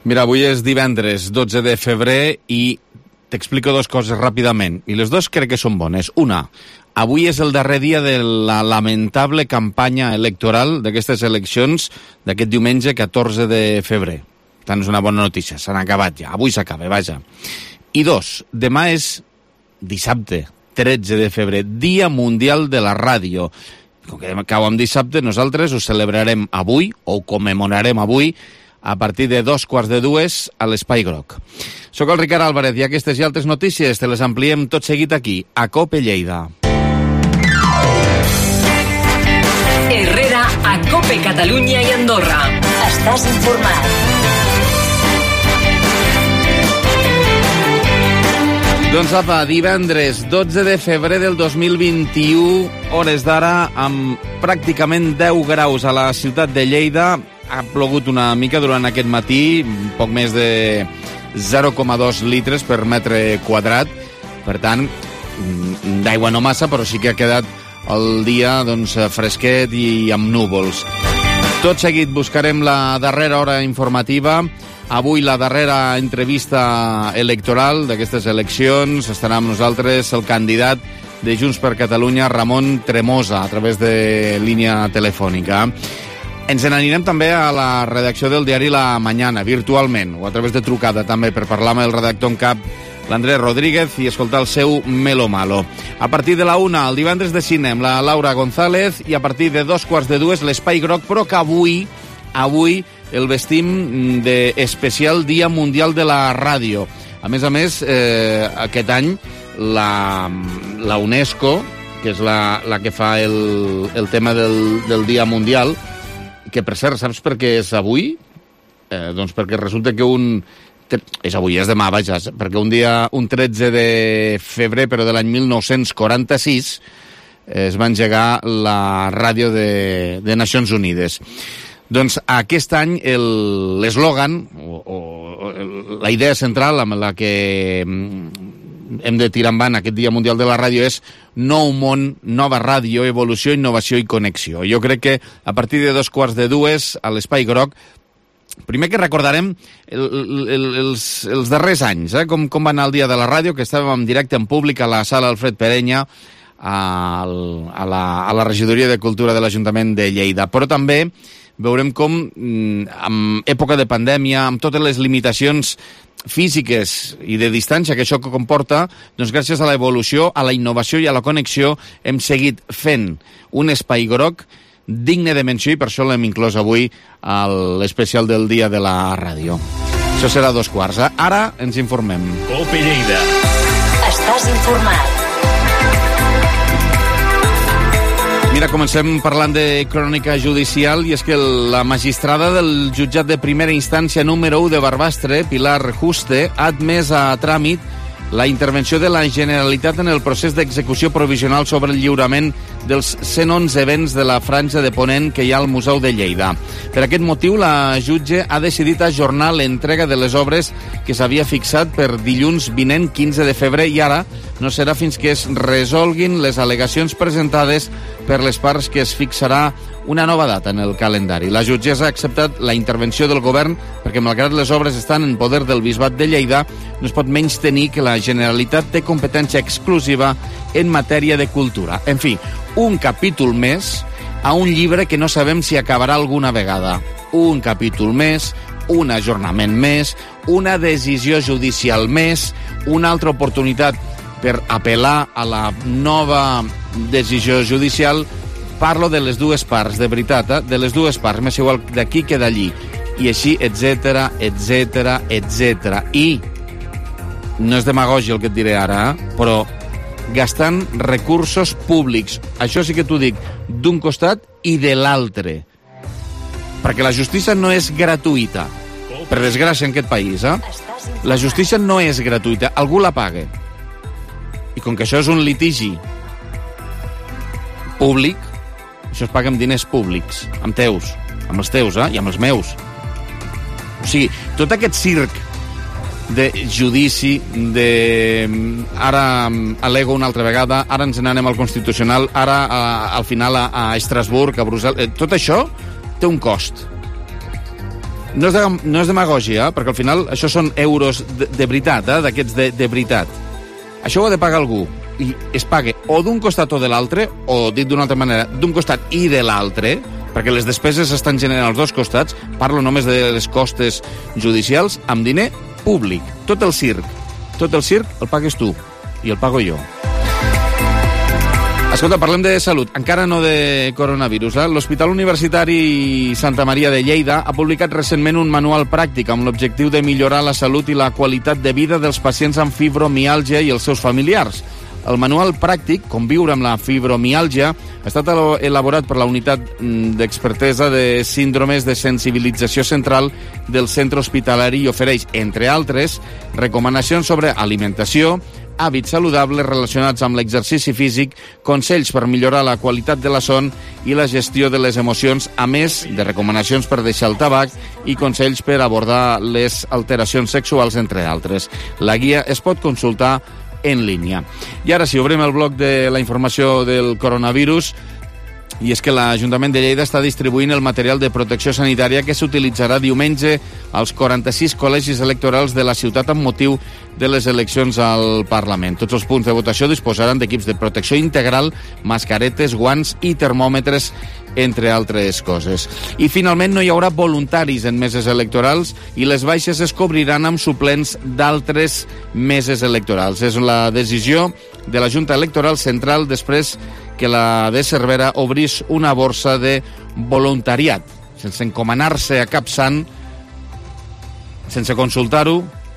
Mira, avui és divendres 12 de febrer i t'explico dues coses ràpidament. I les dues crec que són bones. Una, avui és el darrer dia de la lamentable campanya electoral d'aquestes eleccions d'aquest diumenge 14 de febrer. Tant és una bona notícia, s'han acabat ja. Avui s'acaba, vaja. I dos, demà és dissabte, 13 de febrer, Dia Mundial de la Ràdio. Com que cau en dissabte, nosaltres ho celebrarem avui, o ho commemorarem avui, a partir de 2:45 a l'Espai Groc. Soc el Ricard Álvarez i aquestes i altres notícies te les ampliem tot seguit aquí, a COPE Lleida. Herrera, a COPE Catalunya i Andorra. Estàs informat. Doncs apa, divendres 12 de febrer del 2021, hores d'ara, amb pràcticament 10 graus a la ciutat de Lleida. Ha plogut una mica durant aquest matí, poc més de 0,2 litres per metre quadrat. Per tant, d'aigua no massa, però sí que ha quedat el dia doncs, fresquet i amb núvols. Tot seguit buscarem la darrera hora informativa. Avui la darrera entrevista electoral d'aquestes eleccions. Estarà amb nosaltres el candidat de Junts per Catalunya, Ramon Tremosa, a través de línia telefònica. Ens n'anirem també a la redacció del diari La Mañana, virtualment, o a través de trucada també, per parlar amb el redactor en cap, l'Andrés Rodríguez, i escoltar el seu Melo Malo. A partir de la 1, el divendres de cine, amb la Laura González, i a partir de 2:45 l'Espai Groc, però que avui el vestim d'especial Dia Mundial de la Ràdio. A més, aquest any la UNESCO, que és la que fa el tema del Dia Mundial, que per cert, saps per què és avui? Doncs perquè resulta que és demà, vaja, perquè un 13 de febrer, però de l'any 1946, es va engegar la ràdio de Nacions Unides. Doncs aquest any l'eslògan, o la idea central amb la que hem de tirar endavant aquest Dia Mundial de la Ràdio és Nou món, nova ràdio, evolució, innovació i connexió. Jo crec que a partir de 2:45 a l'Espai Groc, primer que recordarem els darrers anys, com va anar el Dia de la Ràdio, que estàvem en directe en públic a la sala Alfred Perenya, a la regidoria de Cultura de l'Ajuntament de Lleida. Però també veurem com, en època de pandèmia, amb totes les limitacions físiques i de distància que això comporta, doncs gràcies a l'evolució, a la innovació i a la connexió hem seguit fent un Espai Groc digne de menció, i per això l'hem inclòs avui a l'especial del Dia de la Ràdio. Això serà a 2:15. Ara ens informem. COPE Lleida. Estàs informat. Mira, comencem parlant de crònica judicial, i és que la magistrada del jutjat de primera instància número 1 de Barbastre, Pilar Juste, ha admès a tràmit la intervenció de la Generalitat en el procés d'execució provisional sobre el lliurament dels 111 béns de la franja de Ponent que hi ha al Museu de Lleida. Per aquest motiu, la jutge ha decidit ajornar l'entrega de les obres que s'havia fixat per dilluns vinent 15 de febrer, i ara no serà fins que es resolguin les al·legacions presentades per les parts que es fixarà una nova data en el calendari. La jutgessa ha acceptat la intervenció del govern perquè, malgrat les obres estan en poder del Bisbat de Lleida, no es pot menys tenir que la Generalitat té competència exclusiva en matèria de cultura. En fi, un capítol més a un llibre que no sabem si acabarà alguna vegada. Un capítol més, un ajornament més, una decisió judicial més, una altra oportunitat per apel·lar a la nova decisió judicial. Parlo de les dues parts, de veritat, de les dues parts, m'és igual d'aquí que d'allí. I així, etc, etc, etc. I no és demagògia el que et diré ara, però gastant recursos públics. Això sí que t'ho dic, d'un costat i de l'altre. Perquè la justícia no és gratuïta. Per desgràcia, en aquest país, la justícia no és gratuïta. Algú la paga. I com que això és un litigi públic, això es paga amb diners públics, amb els teus, i amb els meus. O sigui, tot aquest circ de judici, ara al·lego una altra vegada, ara ens n'anem al Constitucional, ara al final a Estrasburg, a Brussel·les, tot això té un cost. No és demagògia, perquè al final això són euros de veritat, d'aquests de veritat. Això ho ha de pagar algú, i es paga o d'un costat o de l'altre, o dit d'una altra manera, d'un costat i de l'altre, perquè les despeses estan generant als dos costats, parlo només de les costes judicials, amb diner públic. Tot el circ el pagues tu, i el pago jo. Escolta, parlem de salut, encara no de coronavirus. L'Hospital Universitari Santa Maria de Lleida ha publicat recentment un manual pràctic amb l'objectiu de millorar la salut i la qualitat de vida dels pacients amb fibromiàlgia i els seus familiars. El manual pràctic, Com viure amb la fibromiàlgia, ha estat elaborat per la Unitat d'Expertesa de Síndromes de Sensibilització Central del Centre Hospitalari i ofereix, entre altres, recomanacions sobre alimentació, hàbits saludables relacionats amb l'exercici físic, consells per millorar la qualitat de la son i la gestió de les emocions, a més de recomanacions per deixar el tabac i consells per abordar les alteracions sexuals, entre altres. La guia es pot consultar en línia. I ara, si obrim el bloc de la informació del coronavirus, i és que l'Ajuntament de Lleida està distribuint el material de protecció sanitària que s'utilitzarà diumenge als 46 col·legis electorals de la ciutat amb motiu de les eleccions al Parlament. Tots els punts de votació disposaran d'equips de protecció integral, mascaretes, guants i termòmetres, entre altres coses. I finalment no hi haurà voluntaris en meses electorals i les baixes es cobriran amb suplents d'altres meses electorals. És la decisió de la Junta Electoral Central després que la de Cervera obrís una borsa de voluntariat, sense encomanar-se a cap sant, sense consultar-ho,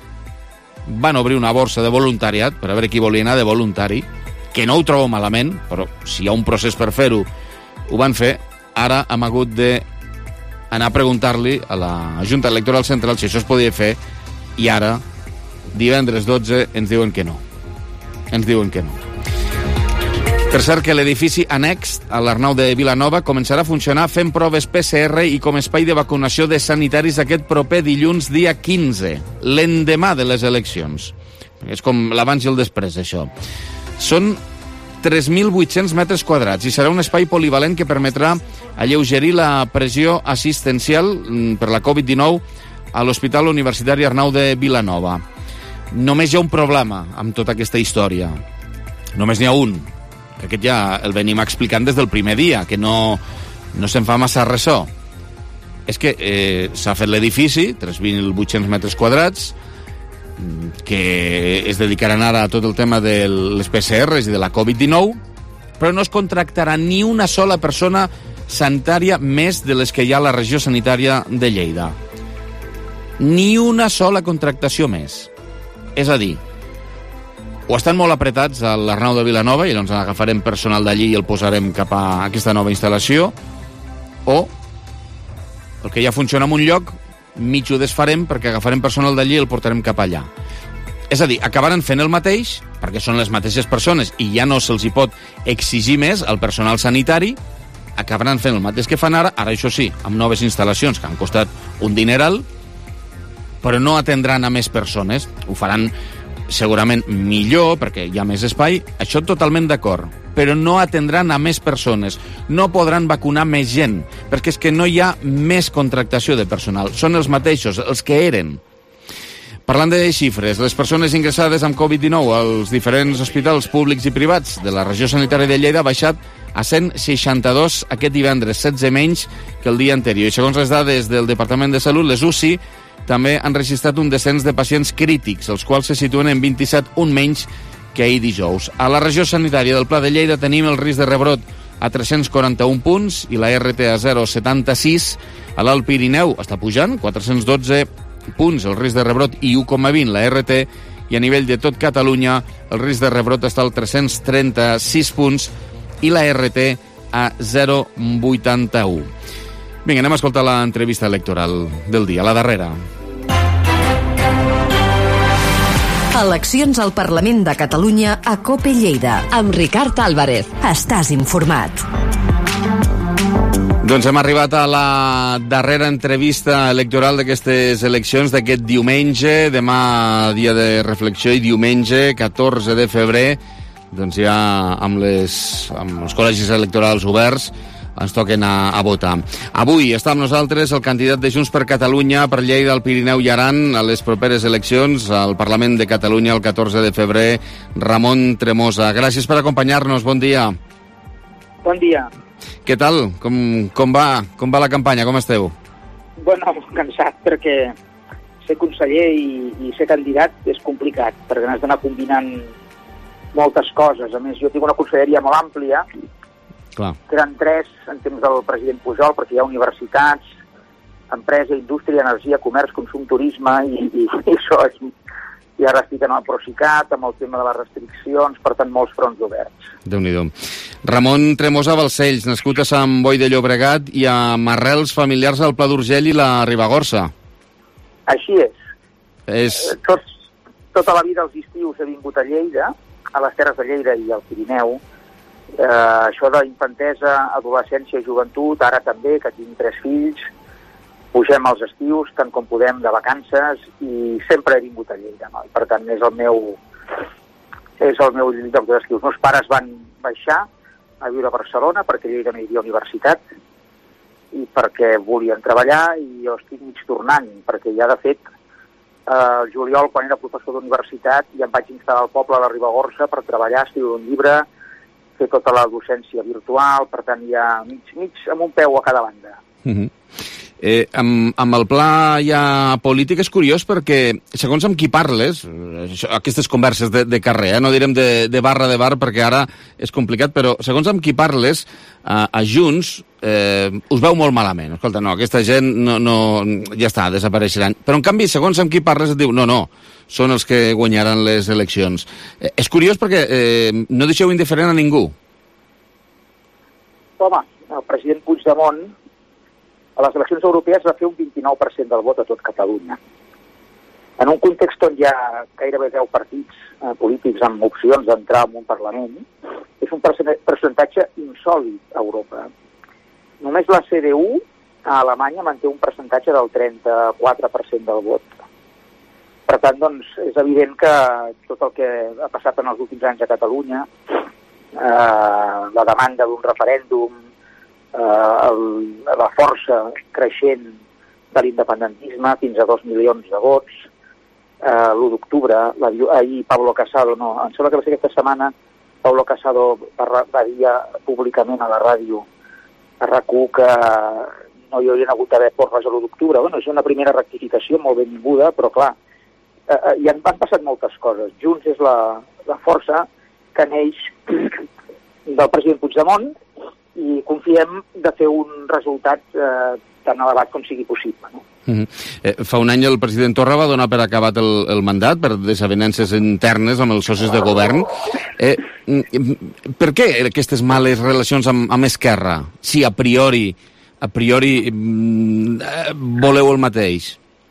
van obrir una borsa de voluntariat per a veure qui volia anar de voluntari, que no ho trobo malament, però si hi ha un procés per fer-ho, ho van fer. Ara hem hagut d'anar a preguntar-li a la Junta Electoral Central si això es podia fer, i ara, divendres 12, ens diuen que no. Ens diuen que no. Per cert, que l'edifici annex a l'Arnau de Vilanova començarà a funcionar fent proves PCR i com a espai de vacunació de sanitaris aquest proper dilluns, dia 15, l'endemà de les eleccions. És com l'abans i el després, això. Són 3.800 metres quadrats i serà un espai polivalent que permetrà alleugerir la pressió assistencial per la Covid-19 a l'Hospital Universitari Arnau de Vilanova. Només hi ha un problema amb tota aquesta història. Només n'hi ha un, que aquest ja el venim explicant des del primer dia, que no se'n fa massa ressò. És que s'ha fet l'edifici, 3.800 metres quadrats, que es dedicaran ara a tot el tema de les PCRs i de la Covid-19, però no es contractarà ni una sola persona sanitària més de les que hi ha a la regió sanitària de Lleida. Ni una sola contractació més. És a dir, o estan molt apretats a l'Arnau de Vilanova i doncs agafarem personal d'allí i el posarem cap a aquesta nova instal·lació, o el que ja funciona en un lloc mig ho desfarem perquè agafarem personal d'allí i el portarem cap allà. És a dir, acabaran fent el mateix, perquè són les mateixes persones i ja no se'ls hi pot exigir més al personal sanitari, acabaran fent el mateix que fan ara això sí, amb noves instal·lacions que han costat un dineral, però no atendran a més persones. Ho faran segurament millor, perquè hi ha més espai, això totalment d'acord, però no atendran a més persones, no podran vacunar més gent, perquè és que no hi ha més contractació de personal, són els mateixos, els que eren. Parlant de xifres, les persones ingressades amb Covid-19 als diferents hospitals públics i privats de la regió sanitària de Lleida ha baixat a 162 aquest divendres, 16 menys que el dia anterior. I segons les dades del Departament de Salut, les UCI també han registrat un descens de pacients crítics, els quals se situen en 27, un menys que ahir dijous. A la regió sanitària del Pla de Lleida tenim el risc de rebrot a 341 punts i la RT a 0,76. A l'Alt Pirineu està pujant, 412 punts el risc de rebrot i 1,20 la RT, i a nivell de tot Catalunya el risc de rebrot està al 336 punts i la RT a 0,81. Vinga, anem a escoltar l'entrevista electoral del dia, la darrera. Eleccions al Parlament de Catalunya a COPE Lleida, amb Ricard Álvarez. Estàs informat. Doncs hem arribat a la darrera entrevista electoral d'aquestes eleccions d'aquest diumenge, demà dia de reflexió i diumenge 14 de febrer, doncs ja amb els col·legis electorals oberts, ens toquen a votar. Avui està amb nosaltres el candidat de Junts per Catalunya per Lleida, el Pirineu i Aran a les properes eleccions al Parlament de Catalunya el 14 de febrer, Ramon Tremosa. Gràcies per acompanyar-nos, bon dia. Bon dia. Què tal? Com va la campanya? Com esteu? Bueno, cansat, perquè ser conseller i ser candidat és complicat, perquè n'has d'anar combinant moltes coses. A més, jo tinc una conselleria molt àmplia, Clar. que eren 3 en temps del president Pujol, perquè hi ha universitats, empresa, indústria, energia, comerç, consum, turisme, i això és... I ara estic en el Procicat, amb el tema de les restriccions, per tant, molts fronts oberts. Déu-n'hi-do. Ramon Tremosa Balcells, nascut a Sant Boi de Llobregat i amb arrels familiars al Pla d'Urgell i la Ribagorça. Així és. Tota la vida als estius he vingut a Lleida, a les Terres de Lleida i al Pirineu. Això d'infantesa, adolescència i joventut, ara també, que tinc 3 fills, pugem als estius, tant com podem, de vacances, i sempre he vingut a Lleida, no? I per tant, és el meu lloc d'estius. Els meus pares van baixar a viure a Barcelona perquè a Lleida no hi havia universitat i perquè volien treballar, i jo estic mig tornant, perquè ja, de fet, el juliol, quan era professor d'universitat, ja em vaig instal·lar al poble de la Ribagorça per treballar, escriure un llibre, fer tota la docència virtual, per tant, ja mig amb un peu a cada banda. Amb el pla ja polític és curiós perquè, segons amb qui parles, aquestes converses de carrer, no direm de bar perquè ara és complicat, però segons amb qui parles, a Junts us veu molt malament. Escolta, no, aquesta gent ja està, desapareixeran. Però, en canvi, segons amb qui parles, et diu, no, són els que guanyaran les eleccions. És curiós perquè no deixeu indiferent a ningú. Home, el president Puigdemont a les eleccions europees va fer un 29% del vot a tot Catalunya. En un context on hi ha gairebé 10 partits polítics amb opcions d'entrar en un Parlament, és un percentatge insòlit a Europa. Només la CDU a Alemanya manté un percentatge del 34% del vot. Per tant, doncs, és evident que tot el que ha passat en els últims anys a Catalunya, la demanda d'un referèndum, la força creixent de l'independentisme fins a 2 milions de vots, l'1 d'octubre, ahir Pablo Casado, em sembla que va ser aquesta setmana, Pablo Casado va dir públicament a la ràdio, a RAC1, que no hi haurien hagut d'haver porres a l'1 d'octubre. Bueno, és una primera rectificació molt benvinguda, però clar, hi han passat moltes coses. Junts és la força que neix del president Puigdemont, i confiem de fer un resultat tan elevat com sigui possible. No? Fa un any el president Torra va donar per acabat el mandat per desavenences internes amb els socis de govern. Per què aquestes males relacions amb Esquerra, si a priori voleu el mateix?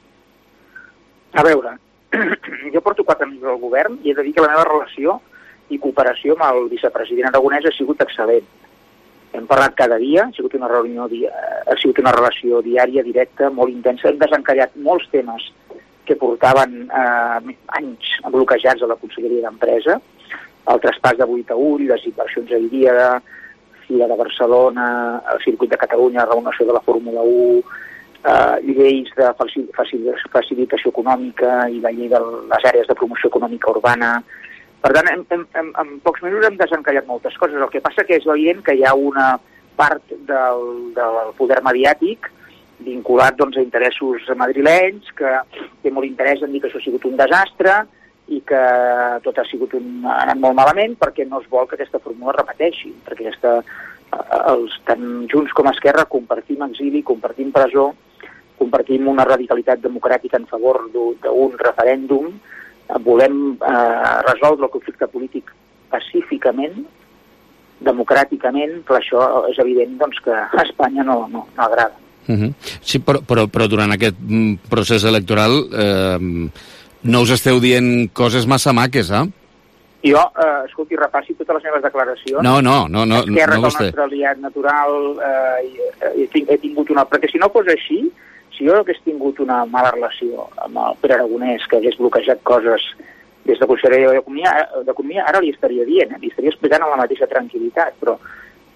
A veure, jo porto 4 anys al govern i he de dir que la meva relació i cooperació amb el vicepresident aragonès ha sigut excel·lent. Hem parlat cada dia, ha sigut una relació diària, directa, molt intensa. Hem desencallat molts temes que portaven anys bloquejats a la Conselleria d'Empresa, el traspàs de 8 a 1, les inversions a Ilíada, Fira de Barcelona, el circuit de Catalunya, la renovació de la Fórmula 1, lleis de facilitació econòmica i la llei de les àrees de promoció econòmica urbana. Per tant, en pocs minuts hem desencallat moltes coses. El que passa que és evident que hi ha una part del poder mediàtic vinculat a interessos madrilenys, que té molt interès en dir que això ha sigut un desastre i que tot ha anat molt malament perquè no es vol que aquesta fórmula repeteixi, perquè tant Junts com Esquerra compartim exili, compartim presó, compartim una radicalitat democràtica en favor d'un referèndum. Volem resoldre el conflicte polític pacíficament, democràticament, però això és evident que a Espanya no agrada. Sí, però durant aquest procés electoral no us esteu dient coses massa maques, eh? Jo, escolti, repassi totes les meves declaracions. No. Esquerra és el nostre aliat natural, he tingut una... Perquè si no fos així, si jo hagués tingut una mala relació amb el Pere Aragonès, que hagués bloquejat coses des de Conselleria d'Economia, ara li estaria dient, li estaria explicant amb la mateixa tranquil·litat, però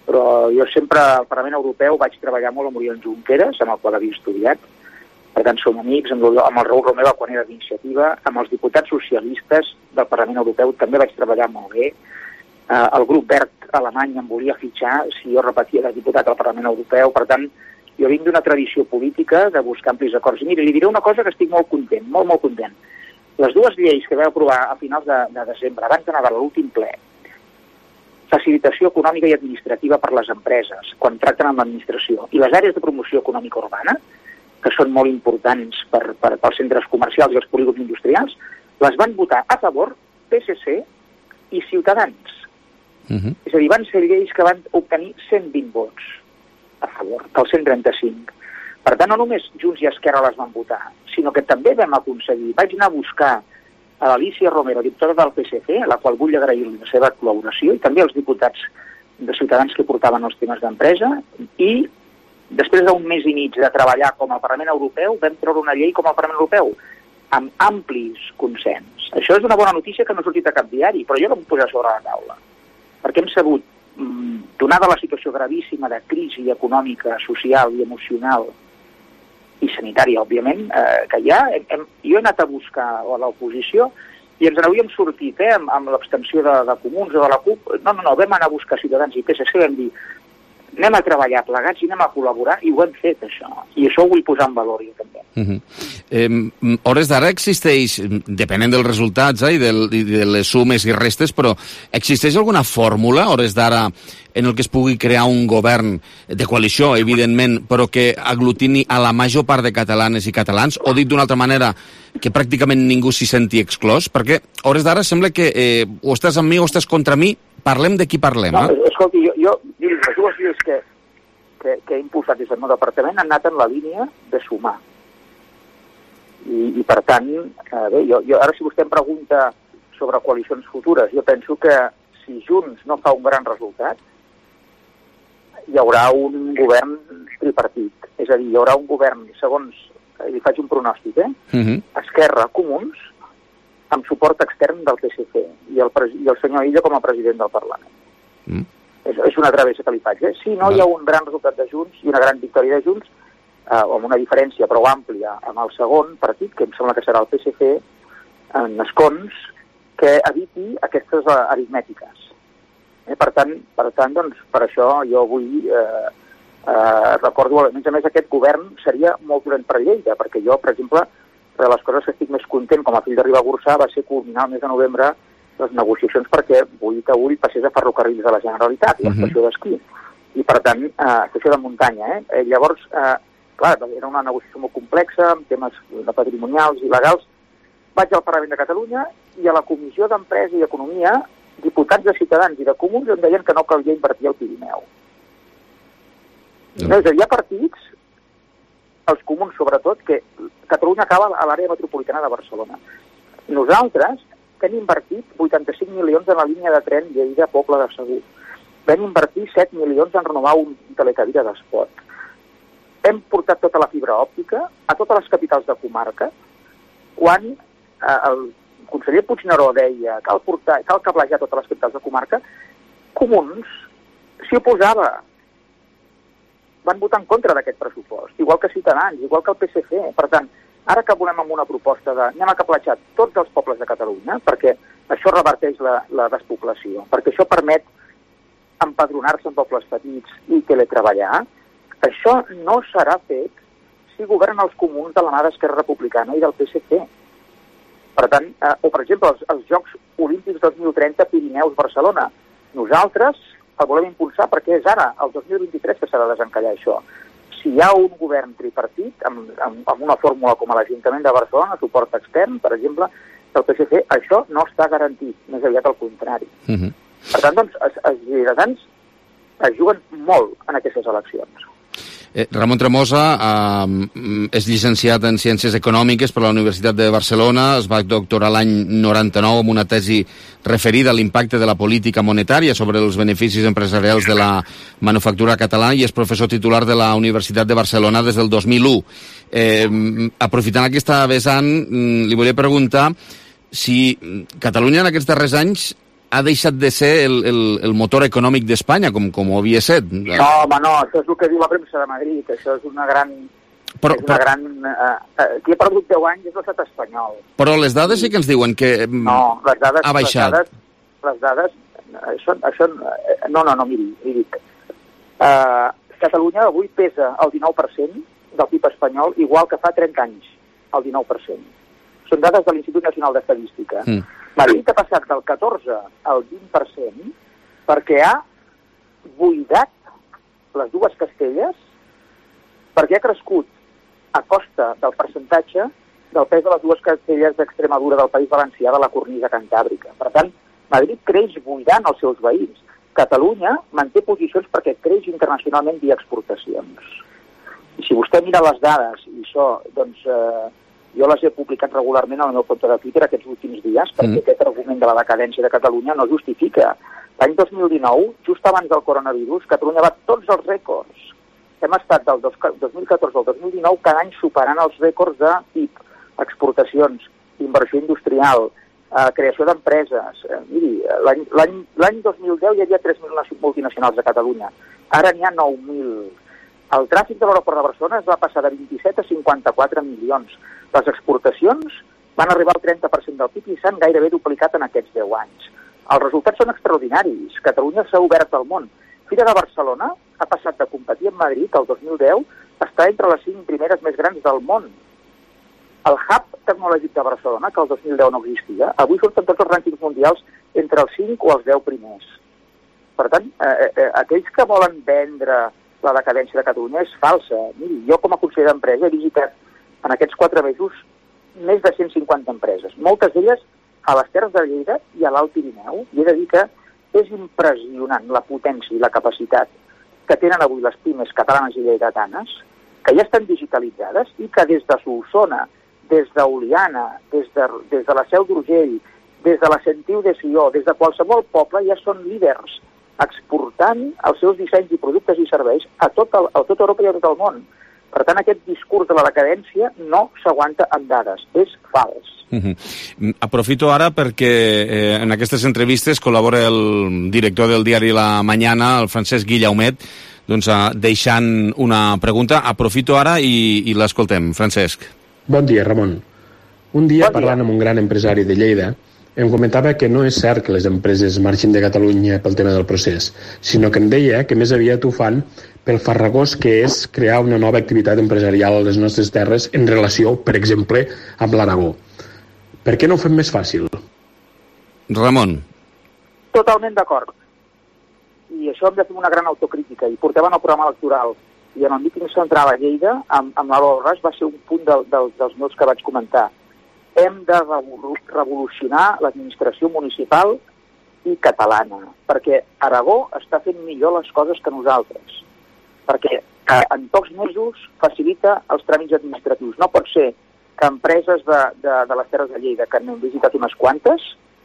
però jo sempre al Parlament Europeu vaig treballar molt amb Oriol Junqueras, amb el qual havia estudiat. Per tant, som amics, amb el Raül Romeva quan era d'Iniciativa, amb els diputats socialistes del Parlament Europeu també vaig treballar molt bé. El grup verd alemany em volia fitxar si jo repetia de diputat al Parlament Europeu. Per tant, jo vinc d'una tradició política de buscar amplis acords. I mira, li diré una cosa que estic molt content, molt content. Les dues lleis que vam aprovar a finals de desembre, abans d'anar a l'últim ple, facilitació econòmica i administrativa per les empreses, quan tracten amb l'administració, i les àrees de promoció econòmica urbana, que són molt importants pels centres comercials i els polígons industrials, les van votar a favor PSC i Ciutadans. És a dir, van ser lleis que van obtenir 120 vots a favor, dels 135. Per tant, no només Junts i Esquerra les van votar, sinó que també vam aconseguir. Vaig anar a buscar a l'Alícia Romero, diputada del PSC, a la qual vull agrair la seva col·laboració, i també als diputats de Ciutadans que portaven els temes d'empresa, i després d'un mes i mig de treballar com al Parlament Europeu, vam treure una llei com al Parlament Europeu, amb amplis consens. Això és una bona notícia que no ha sortit a cap diari, però jo la vull posar sobre la taula. Perquè hem sabut, donada la situació gravíssima de crisi econòmica, social i emocional, i sanitària, òbviament, que hi ha, jo he anat a buscar a l'oposició i ens n'havíem sortit, amb l'abstenció de Comuns o de la CUP. No, vam anar a buscar Ciutadans i PSC, vam dir, anem a treballar plegats i anem a col·laborar, i ho hem fet, això. I això ho vull posar en valor, jo també. Hores d'ara existeix, depenent dels resultats i de les sumes i restes, però existeix alguna fórmula, hores d'ara, en el que es pugui crear un govern de coalició, evidentment, però que aglutini a la major part de catalanes i catalans, o dit d'una altra manera, que pràcticament ningú s'hi senti exclòs? Perquè hores d'ara sembla que o estàs amb mi o estàs contra mi, parlem de qui parlem. No, escolti, jo les dues lleis que he impulsat des del meu departament han anat en la línia de sumar. I per tant, bé, jo ara si vostè em pregunta sobre coalicions futures, jo penso que si Junts no fa un gran resultat, hi haurà un govern tripartit. És a dir, hi haurà un govern, segons, li faig un pronòstic, Esquerra, Comuns, amb suport extern del PSC i el senyor Illa com a president del Parlament. És una travessa que li faig. Si no hi ha un gran resultat de Junts i una gran victòria de Junts, amb una diferència prou àmplia amb el segon partit, que em sembla que serà el PSC, en escons, que eviti aquestes aritmètiques. Per tant, doncs, per això jo vull recordo, a més, aquest govern seria molt dolent per Lleida, perquè jo, per exemple, de les coses que estic més content com a fill de Ribagorçà va ser culminar el mes de novembre les negociacions perquè ull a ull passés a ferrocarrils de la Generalitat, l'estació d'esquí. I, per tant, estació de muntanya. Llavors, clar, era una negociació molt complexa, amb temes patrimonials i legals. Vaig al Parlament de Catalunya i a la Comissió d'Empresa i Economia, diputats de Ciutadans i de Comuns em deien que no calia invertir al Pirineu. És a dir, hi ha partits, els comuns sobretot, que Catalunya acaba a l'àrea metropolitana de Barcelona. Nosaltres hem invertit 85 milions en la línia de tren Lleida-Pobla de Segur. Vam invertir 7 milions en renovar un telecadira d'esport. Hem portat tota la fibra òptica a totes les capitals de comarca. Quan el conseller Puigneró deia que cal cablejar totes les capitals de comarca, Comuns s'hi oposava. Van votar en contra d'aquest pressupost, igual que Ciutadans, igual que el PSC. Per tant, ara que volem amb una proposta de anem a cablejar tots els pobles de Catalunya, perquè això reverteix la despoblació, perquè això permet empadronar-se en pobles petits i teletreballar, això no serà fet si governen els comuns de la mà d'Esquerra Republicana i del PSC. Per tant, o per exemple, els Jocs Olímpics 2030 Pirineus-Barcelona. Nosaltres el volem impulsar perquè és ara, el 2023, que s'ha de desencallar això. Si hi ha un govern tripartit, amb una fórmula com a l'Ajuntament de Barcelona, suport extern, per exemple, del PSC, això no està garantit, més aviat al contrari. Per tant, doncs, els lleidatans es juguen molt en aquestes eleccions. Ramon Tremosa és llicenciat en Ciències Econòmiques per la Universitat de Barcelona, es va doctorar l'any 99 amb una tesi referida a l'impacte de la política monetària sobre els beneficis empresarials de la manufactura catalana i és professor titular de la Universitat de Barcelona des del 2001. Aprofitant aquesta vessant, li volia preguntar si Catalunya en aquests darrers anys ha deixat de ser el motor econòmic d'Espanya, com ho havia estat. No, home, no, això és el que diu la premsa de Madrid, això és una gran... qui ha perdut 10 anys és l'estat espanyol. Però les dades sí que ens diuen que no, les dades, ha baixat. Les dades no, miri, li dic. Catalunya avui pesa el 19% del PIB espanyol, igual que fa 30 anys, el 19%. Són dades de l'Institut Nacional d'Estadística. Madrid ha passat del 14 al 20% perquè ha buidat les dues Castelles, perquè ha crescut a costa del percentatge del pes de les dues Castelles d'Extremadura, del País Valencià, de la cornisa cantàbrica. Per tant, Madrid creix buidant els seus veïns. Catalunya manté posicions perquè creix internacionalment via exportacions. I si vostè mira les dades, i això, doncs, jo les he publicat regularment al meu compte de Twitter aquests últims dies, perquè aquest argument de la decadència de Catalunya no justifica. L'any 2019, just abans del coronavirus, Catalunya va tots els rècords. Hem estat del 2014 al 2019 cada any superant els rècords de PIB, exportacions, inversió industrial, creació d'empreses. Miri, l'any 2010 hi havia 3.000 multinacionals a Catalunya. Ara n'hi ha 9.000. El tràfic de l'aeroport de Barcelona es va passar de 27 a 54 milions. Les exportacions van arribar al 30% del PIB i s'han gairebé duplicat en aquests 10 anys. Els resultats són extraordinaris. Catalunya s'ha obert al món. Fira de Barcelona ha passat de competir amb Madrid el 2010 a estar entre les 5 primeres més grans del món. El hub tecnològic de Barcelona, que el 2010 no existia, avui surten tots els rànquings mundials entre els 5 o els 10 primers. Per tant, aquells que volen vendre la decadència de Catalunya és falsa. Miri, jo com a conseller d'empresa he visitat en aquests 4 mesos més de 150 empreses, moltes d'elles a les Terres de Lleida i a l'Alt Pirineu, i he de dir que és impressionant la potència i la capacitat que tenen avui les pimes catalanes i lleidatanes, que ja estan digitalitzades i que des de Solsona, des d'Oliana, des de la Seu d'Urgell, des de la Sentiu de Sió, des de qualsevol poble ja són líders exportant els seus dissenys i productes i serveis a tota Europa i a tot el món. Per tant, aquest discurs de la decadència no s'aguanta amb dades, és fals. Aprofito ara perquè en aquestes entrevistes col·labora el director del diari La Mañana, el Francesc Guillaumet, doncs deixant una pregunta. Aprofito ara i l'escoltem. Francesc. Bon dia, Ramon. Un dia, parlant amb un gran empresari de Lleida, em comentava que no és cert que les empreses marxin de Catalunya pel tema del procés, sinó que em deia que més aviat ho fan pel farragós que és crear una nova activitat empresarial a les nostres terres en relació, per exemple, amb l'Aragó. Per què no ho fem més fàcil? Ramon. Totalment d'acord. I això hem de fer una gran autocrítica. I portem en el programa electoral i en el míting central a Lleida, amb la Borràs, va ser un punt dels meus que vaig comentar. Hem de revolucionar l'administració municipal i catalana, perquè Aragó està fent millor les coses que nosaltres, perquè en pocs mesos facilita els tràmits administratius. No pot ser que empreses de les Terres de Lleida, que n'hem visitat unes quantes,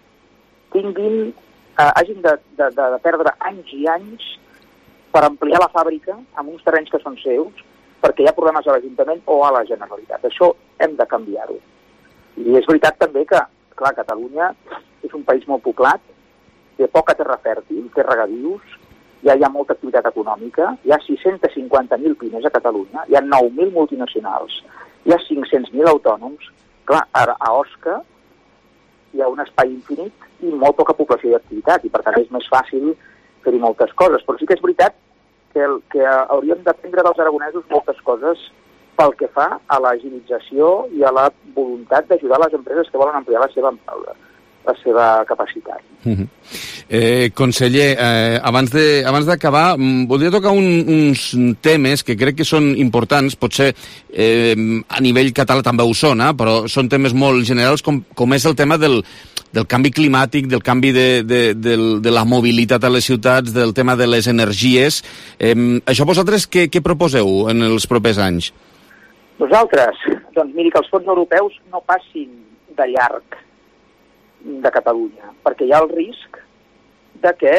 hagin de perdre anys i anys per ampliar la fàbrica amb uns terrenys que són seus, perquè hi ha problemes a l'Ajuntament o a la Generalitat. Això hem de canviar-ho. I és veritat també que, clar, Catalunya és un país molt poblat, té poca terra fèrtil, té regadius, ja hi ha molta activitat econòmica, hi ha 650.000 pimes a Catalunya, hi ha 9.000 multinacionals, hi ha 500.000 autònoms. Clar, a Osca hi ha un espai infinit i molt poca població d'activitat, i per tant és més fàcil fer-hi moltes coses. Però sí que és veritat que hauríem d'aprendre dels aragonesos moltes coses pel que fa a l'agilització i a la voluntat d'ajudar les empreses que volen ampliar la seva capacitat. Conseller, abans d'acabar, voldria tocar uns temes que crec que són importants, potser a nivell català també ho són, però són temes molt generals, com és el tema del canvi climàtic, del canvi de la mobilitat a les ciutats, del tema de les energies. Això vosaltres què proposeu en els propers anys? Nosaltres, doncs miri, que els fons europeus no passin de llarg de Catalunya, perquè hi ha el risc de que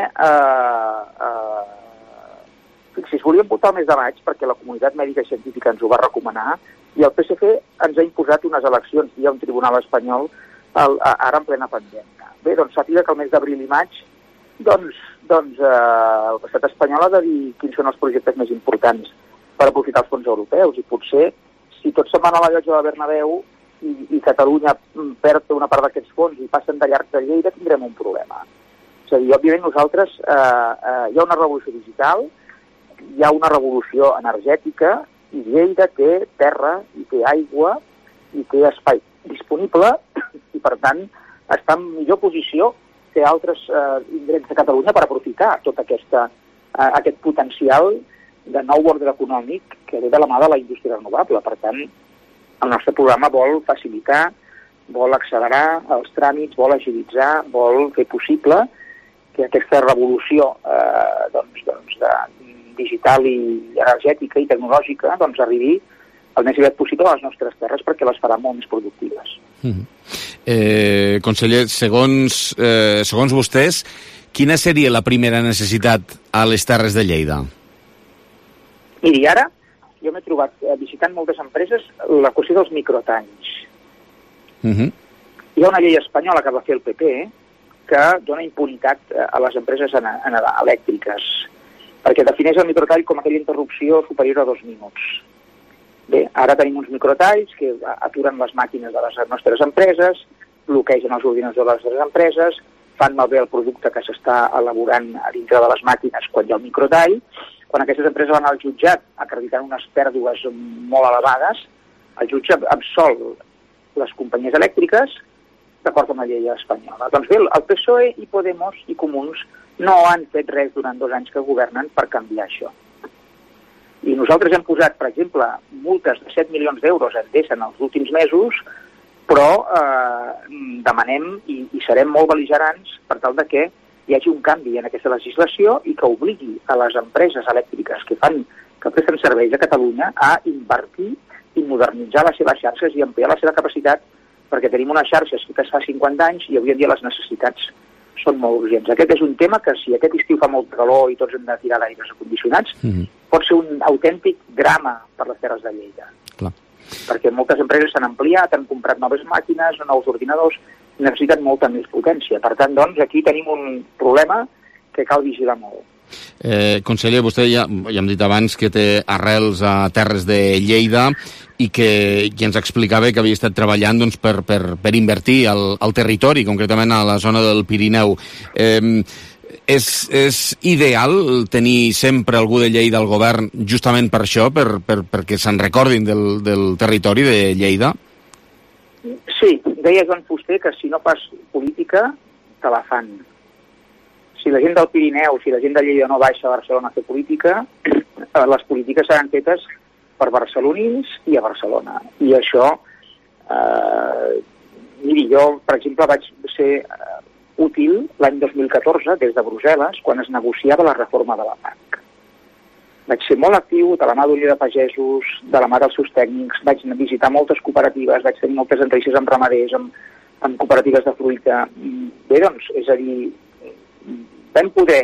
fixi's, volíem votar el mes de maig perquè la comunitat mèdica i científica ens ho va recomanar i el PSC ens ha imposat unes eleccions, hi ha un tribunal espanyol ara en plena pandèmia. bé, doncs sàpiga que el mes d'abril i maig l'estat espanyol ha de dir quins són els projectes més importants per aprofitar els fons europeus, i potser si tots se'n van a la llotja de Bernabéu i Catalunya perd una part d'aquests fons i passen de llarg de Lleida, tindrem un problema. És a dir, òbviament nosaltres hi ha una revolució digital, hi ha una revolució energètica, i Lleida té terra, i té aigua, i té espai disponible, i per tant està en millor posició que altres indrets de Catalunya per aprofitar tot aquest potencial de nou ordre econòmic que ve de la mà de la indústria renovable. Per tant, el nostre programa vol facilitar, vol accelerar els tràmits, vol agilitzar, vol fer possible que aquesta revolució digital i energètica i tecnològica arribi el més aviat possible a les nostres terres, perquè les farà molt més productives. Conseller, segons vostès, quina seria la primera necessitat a les terres de Lleida? Miri, ara jo m'he trobat visitant moltes empreses la qüestió dels microtanys. Hi ha una llei espanyola que va fer el PP que dona impunitat a les empreses elèctriques, perquè defineix el microtall com aquella interrupció superior a 2 minuts. Bé, ara tenim uns microtalls que aturen les màquines de les nostres empreses, bloquegen els ordinadors de les nostres empreses, fan malbé el producte que s'està elaborant a dintre de les màquines quan hi ha el microtall. Quan aquestes empreses van al jutjat acreditant unes pèrdues molt elevades, el jutge absol les companyies elèctriques d'acord amb la llei espanyola. Doncs bé, el PSOE i Podemos i Comuns no han fet res durant 2 anys que governen per canviar això. I nosaltres hem posat, per exemple, multes de 7 milions d'euros a Endesa en els últims mesos, però demanem i serem molt bel·ligerants per tal de que hi hagi un canvi en aquesta legislació i que obligui a les empreses elèctriques que presten serveis a Catalunya a invertir i modernitzar les seves xarxes i ampliar la seva capacitat, perquè tenim unes xarxes que fa 50 anys i avui en dia les necessitats són molt urgents. Aquest és un tema que si aquest estiu fa molt calor i tots hem de tirar d'aires acondicionats, pot ser un autèntic drama per les terres de Lleida. Clar. Perquè moltes empreses s'han ampliat, han comprat noves màquines, nous ordinadors, necessiten molta més potència. Per tant, doncs, aquí tenim un problema que cal vigilar molt. Conseller, vostè ja hem dit abans que té arrels a terres de Lleida i que ens explicava que havia estat treballant doncs, per invertir al territori, concretament a la zona del Pirineu. És ideal tenir sempre algú de Lleida al govern justament per això, perquè se'n recordin del territori de Lleida? Sí, deia Joan Fuster que si no fas política, te la fan. Si la gent del Pirineu, si la gent de Lleida no baixa a Barcelona a fer política, les polítiques seran fetes per barcelonins i a Barcelona. I això, miri, jo, per exemple, vaig ser útil l'any 2014 des de Brussel·les, quan es negociava la reforma de la PAC. Vaig ser molt actiu de la mà d'Unió de Pagesos, de la mà dels seus tècnics, vaig visitar moltes cooperatives, vaig tenir moltes entrevistes amb ramaders, amb cooperatives de fruita. Bé, doncs, és a dir, vam poder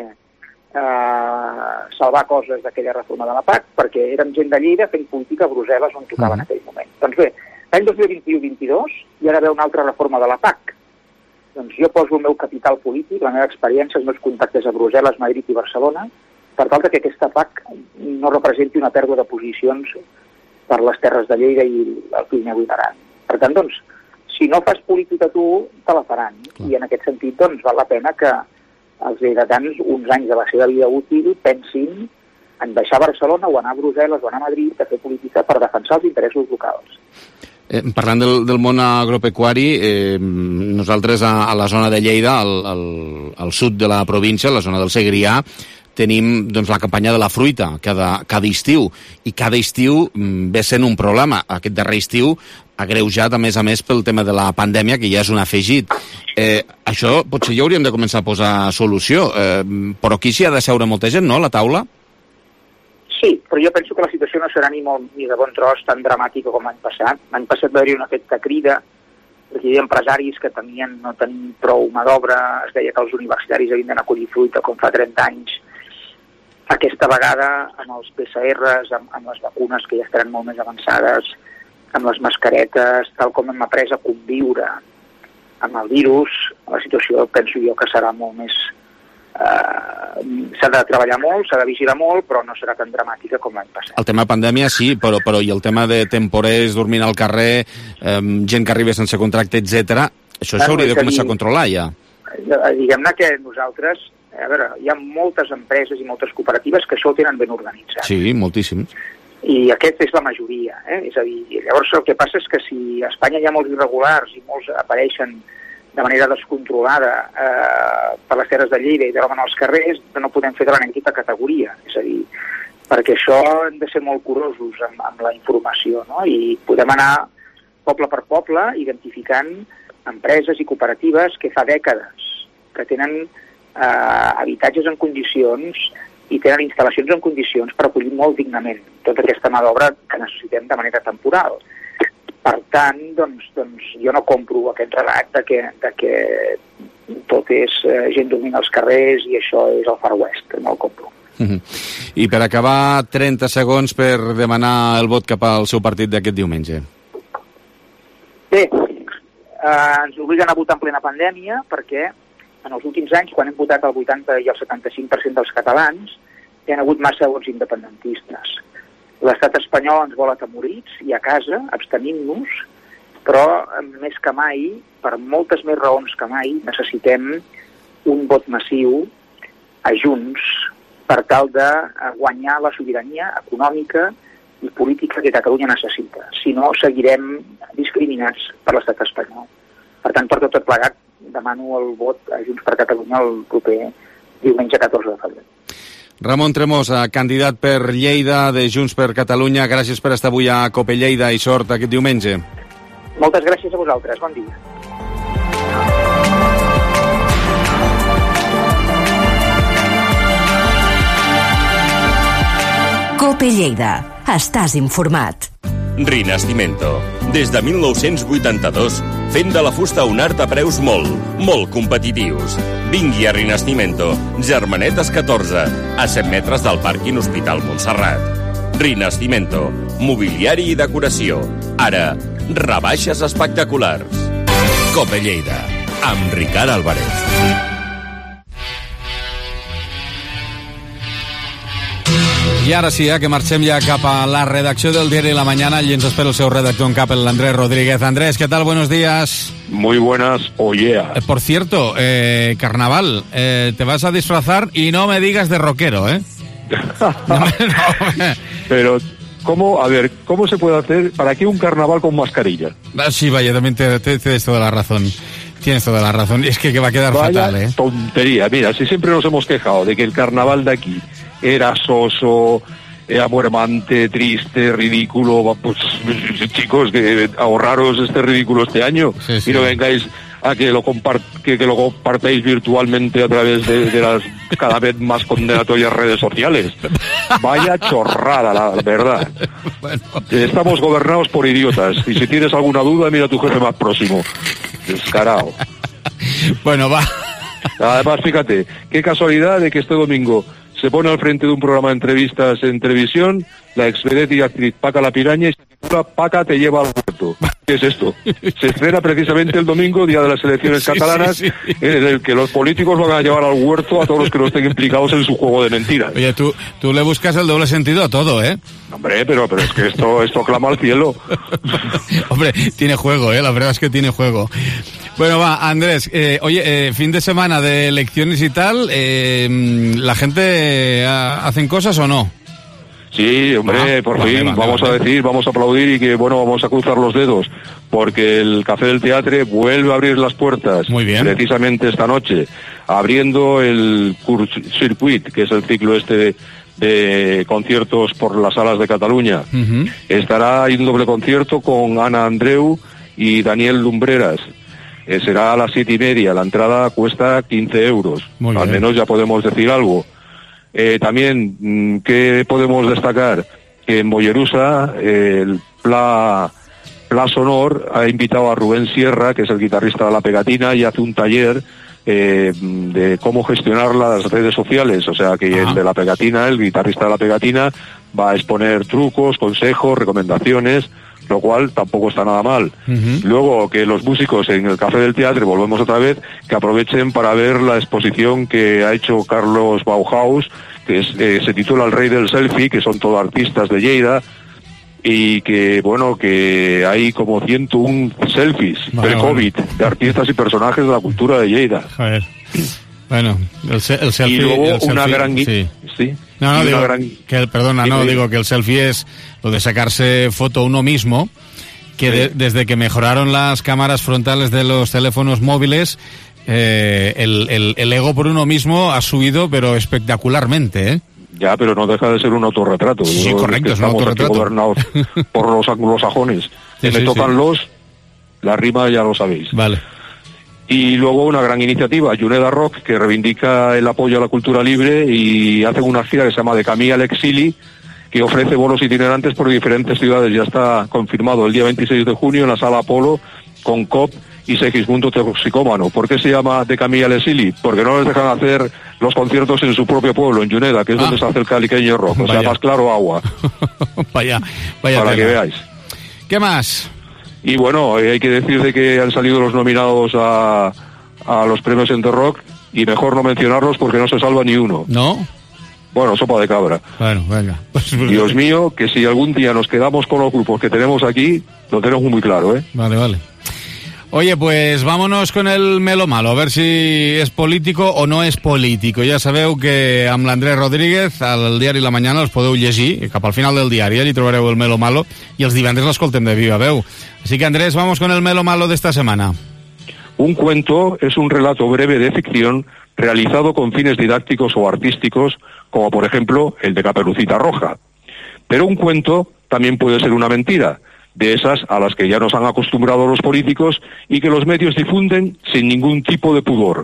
salvar coses d'aquella reforma de la PAC perquè érem gent de Lleida fent política a Brussel·les on tocava en aquell moment. Doncs bé, l'any 2021-22 hi ha d'haver una altra reforma de la PAC. Doncs jo poso el meu capital polític, la meva experiència, els meus contactes a Brussel·les, Madrid i Barcelona, per tal que aquesta PAC no representi una pèrdua de posicions per les terres de Lleida i el Pirineu i l'Aran. Per tant, doncs, si no fas política tu, te la faran. I en aquest sentit, doncs, val la pena que els lleidatans, uns anys de la seva vida útil, pensin en baixar a Barcelona o anar a Brussel·les o anar a Madrid a fer política per defensar els interessos locals. Parlant del món agropecuari, nosaltres a la zona de Lleida, al sud de la província, la zona del Segrià, tenim doncs, la campanya de la fruita cada estiu, i cada estiu ve sent un problema. Aquest darrer estiu agreujat, a més pel tema de la pandèmia, que ja és un afegit. Això potser ja hauríem de començar a posar solució, però aquí s'hi ha de seure molta gent, no, a la taula? Sí, però jo penso que la situació no serà ni de bon tros tan dramàtica com l'any passat. L'any passat va haver-hi un efecte crida, perquè hi havia empresaris que no tenien prou mà d'obra, es deia que els universitaris havien d'anar a collir fruita com fa 30 anys. Aquesta vegada, amb els PCRs, amb les vacunes que ja estaran molt més avançades, amb les mascaretes, tal com hem après a conviure amb el virus, la situació penso jo que serà molt més... s'ha de treballar molt, s'ha de vigilar molt, però no serà tan dramàtica com l'any passat. El tema pandèmia sí, però i el tema de temporers, dormint al carrer, gent que arriba sense contracte, etc. Això s'hauria de començar a controlar ja. Diguem-ne que nosaltres, a veure, hi ha moltes empreses i moltes cooperatives que això ho tenen ben organitzat. Sí, moltíssim. I aquest és la majoria, És a dir, llavors el que passa és que si a Espanya hi ha molts irregulars i molts apareixen de manera descontrolada per les terres de Lleida i dormen als carrers, no podem fer de l'anècdota categoria. És a dir, perquè això hem de ser molt curosos amb la informació, no? I podem anar poble per poble identificant empreses i cooperatives que fa dècades que tenen habitatges en condicions i tenen instal·lacions en condicions per acollir molt dignament tota aquesta mà d'obra que necessitem de manera temporal. Per tant, doncs jo no compro aquest relat de que tot és gent dormint als carrers i això és el Far West, no el compro. I per acabar, 30 segons per demanar el vot cap al seu partit d'aquest diumenge. Bé, ens obliguen a votar en plena pandèmia perquè en els últims anys, quan hem votat el 80 i el 75% dels catalans, hi ha hagut massa vots independentistes. L'estat espanyol ens vol atemorits i a casa, abstenint-nos, però més que mai, per moltes més raons que mai, necessitem un vot massiu a Junts per tal de guanyar la sobirania econòmica i política que Catalunya necessita. Si no, seguirem discriminats per l'estat espanyol. Per tant, per tot plegat, demano el vot a Junts per Catalunya el proper diumenge 14 de febrer. Ramon Tremosa, candidat per Lleida de Junts per Catalunya, gràcies per estar avui a Cope Lleida i sort aquest diumenge. Moltes gràcies a vosaltres, bon dia. Cope Lleida, estàs informat. Rinascimento. Des de 1982, fent de la fusta un art a preus molt competitius. Vingui a Rinascimento, Germanetes 14, a 100 metres del pàrquing Hospital Montserrat. Rinascimento, mobiliari i decoració. Ara, rebaixes espectaculars. Cope Lleida, amb Ricard Álvarez. I ara sí, que marxem ja cap a la redacció del diari La Mañana i ens espera el seu redactor en cap, el Andrés Rodríguez. Andrés, ¿qué tal? Buenos días. Muy buenas, yeah. Por cierto, carnaval, te vas a disfrazar y no me digas de rockero, ¿eh? Pero, ¿cómo? A ver, ¿cómo se puede hacer? ¿Para qué un carnaval con mascarilla? Sí, vaya, también tienes toda la razón. Tienes toda la razón. Es que va a quedar fatal, ¿eh? Tontería. Mira, si siempre nos hemos quejado de que el carnaval de aquí era soso, amuermante, triste, ridículo, pues chicos, que ahorraros este ridículo este año. Sí. Y no vengáis a que lo compartáis virtualmente a través de las cada vez más condenatorias redes sociales. Vaya chorrada, la verdad. Bueno. Estamos gobernados por idiotas. Y si tienes alguna duda, mira a tu jefe más próximo. Descarado. Bueno, va. Además, fíjate, qué casualidad de que este domingo se pone al frente de un programa de entrevistas en televisión la exvedette y actriz Paca la Piraña y se titula Paca te lleva al huerto. ¿Qué es esto? Se estrena precisamente el domingo, día de las elecciones catalanas, sí. En el que los políticos van a llevar al huerto a todos los que no estén implicados en su juego de mentiras. Oye, tú le buscas el doble sentido a todo, ¿eh? Hombre, pero es que esto clama al cielo. Hombre, tiene juego, la verdad es que tiene juego. Bueno, va, Andrés, oye, fin de semana de elecciones y tal, ¿la gente hacen cosas o no? Sí, hombre, por fin, vamos a decir, vamos a aplaudir y que, bueno, vamos a cruzar los dedos, porque el Café del Teatre vuelve a abrir las puertas. Muy bien. Precisamente esta noche, abriendo el Circuit, que es el ciclo de conciertos por las salas de Cataluña. Uh-huh. Estará ahí un doble concierto con Ana Andreu y Daniel Lumbreras. Será a las 7:30, la entrada cuesta 15 euros. Muy Al bien. menos ya podemos decir algo. También, ¿qué podemos destacar? Que en Mollerusa el Pla Sonor ha invitado a Rubén Sierra, que es el guitarrista de La Pegatina, y hace un taller de cómo gestionar las redes sociales. O sea que el de La Pegatina, el guitarrista de La Pegatina, va a exponer trucos, consejos, recomendaciones lo cual tampoco está nada mal. Luego, que los músicos en el Café del Teatro, volvemos otra vez, que aprovechen para ver la exposición que ha hecho Carlos Bauhaus, que se titula El Rey del Selfie, que son todos artistas de Lleida, y que, bueno, que hay como 101 selfies pre-COVID de artistas y personajes de la cultura de Lleida. Joder. Bueno, el selfie... Y luego el selfie, una gran... Sí. Sí. No, digo, gran... digo que el selfie es lo de sacarse foto uno mismo, que desde que mejoraron las cámaras frontales de los teléfonos móviles, el ego por uno mismo ha subido, pero espectacularmente, ¿eh? Ya, pero no deja de ser un autorretrato. Sí, correcto, es un autorretrato. Estamos gobernados por los anglosajones. Sí, me tocan la rima ya lo sabéis. Vale. Y luego una gran iniciativa, Juneda Rock, que reivindica el apoyo a la cultura libre y hacen una gira que se llama De Camí al Exili, que ofrece bolos itinerantes por diferentes ciudades. Ya está confirmado el día 26 de junio en la Sala Apolo con COP y Segismundo Toxicómano. ¿Por qué se llama De Camí al Exili? Porque no les dejan hacer los conciertos en su propio pueblo, en Juneda, que es donde se hace el caliqueño rock. O sea, más claro, agua. Vaya para que veáis. ¿Qué más? Y bueno, hay que decir de que han salido los nominados a los premios Enter Rock, y mejor no mencionarlos porque no se salva ni uno. ¿No? Bueno, sopa de cabra. Bueno, venga. Dios mío, que si algún día nos quedamos con los grupos que tenemos aquí, lo tenemos muy claro, ¿eh? Vale. Oye, pues vámonos con el Melo Malo, a ver si és político o no és político. Ja sabeu que amb l'Andrés Rodríguez al diari La Mañana els podeu llegir, cap al final del diari allí trobareu el Melo Malo, i els divendres l'escoltem de viva veu. Así que Andrés, vamos con el Melo Malo de esta semana. Un cuento es un relato breve de ficción realizado con fines didácticos o artísticos, como por ejemplo el de Caperucita Roja. Pero un cuento también puede ser una mentira, de esas a las que ya nos han acostumbrado los políticos y que los medios difunden sin ningún tipo de pudor.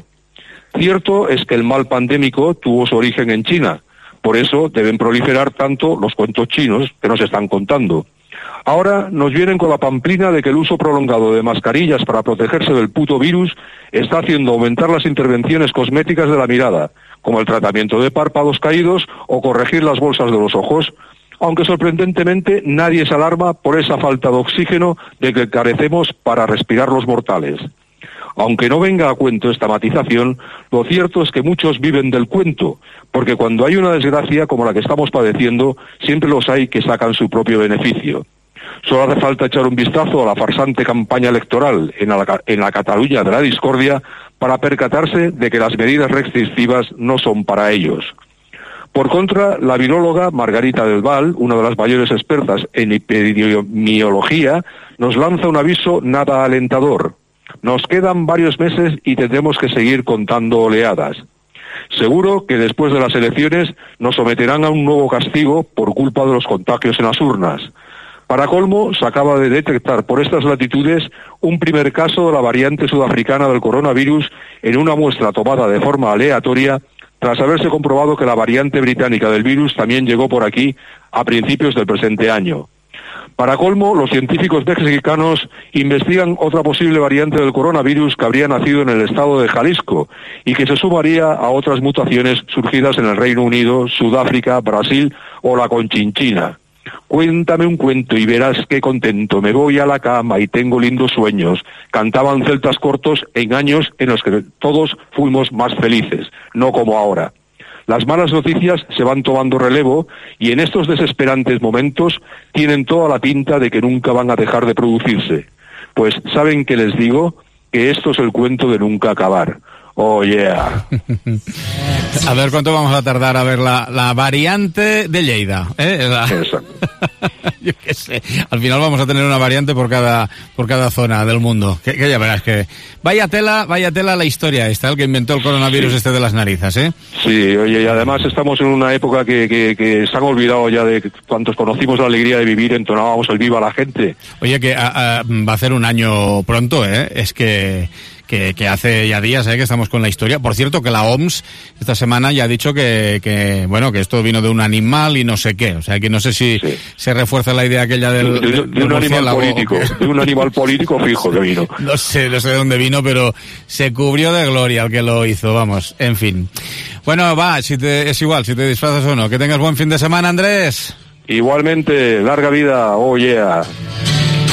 Cierto es que el mal pandémico tuvo su origen en China, por eso deben proliferar tanto los cuentos chinos que nos están contando. Ahora nos vienen con la pamplina de que el uso prolongado de mascarillas para protegerse del puto virus está haciendo aumentar las intervenciones cosméticas de la mirada, como el tratamiento de párpados caídos o corregir las bolsas de los ojos, aunque sorprendentemente nadie se alarma por esa falta de oxígeno de que carecemos para respirar los mortales. Aunque no venga a cuento esta matización, lo cierto es que muchos viven del cuento, porque cuando hay una desgracia como la que estamos padeciendo, siempre los hay que sacan su propio beneficio. Solo hace falta echar un vistazo a la farsante campaña electoral en la Cataluña de la discordia para percatarse de que las medidas restrictivas no son para ellos. Por contra, la viróloga Margarita del Val, una de las mayores expertas en epidemiología, nos lanza un aviso nada alentador. Nos quedan varios meses y tendremos que seguir contando oleadas. Seguro que después de las elecciones nos someterán a un nuevo castigo por culpa de los contagios en las urnas. Para colmo, se acaba de detectar por estas latitudes un primer caso de la variante sudafricana del coronavirus en una muestra tomada de forma aleatoria, tras haberse comprobado que la variante británica del virus también llegó por aquí a principios del presente año. Para colmo, los científicos mexicanos investigan otra posible variante del coronavirus que habría nacido en el estado de Jalisco y que se sumaría a otras mutaciones surgidas en el Reino Unido, Sudáfrica, Brasil o la Conchinchina. Cuéntame un cuento y verás qué contento, me voy a la cama y tengo lindos sueños, cantaban celtas cortos en años en los que todos fuimos más felices, no como ahora. Las malas noticias se van tomando relevo y en estos desesperantes momentos tienen toda la pinta de que nunca van a dejar de producirse. Pues, ¿saben qué les digo? Que esto es el cuento de nunca acabar. Oh, yeah. A ver cuánto vamos a tardar a ver la variante de Lleida, ¿eh? Exacto. Yo qué sé. Al final vamos a tener una variante por cada zona del mundo. Que ya verás que... Vaya tela la historia esta, el que inventó el coronavirus de las narices, ¿eh? Sí, oye, y además estamos en una época que se han olvidado ya de cuantos conocimos la alegría de vivir, entonábamos el viva a la gente. Oye, que va a hacer un año pronto, ¿eh? Es que hace ya días que estamos con la historia. Por cierto, que la OMS esta semana ya ha dicho que esto vino de un animal y no sé qué. O sea, que no sé si se refuerza la idea aquella de un animal político. De un animal político fijo que vino. No sé de dónde vino, pero se cubrió de gloria el que lo hizo, vamos. En fin. Bueno, va, es igual, si te disfrazas o no. Que tengas buen fin de semana, Andrés. Igualmente, larga vida, oh yeah.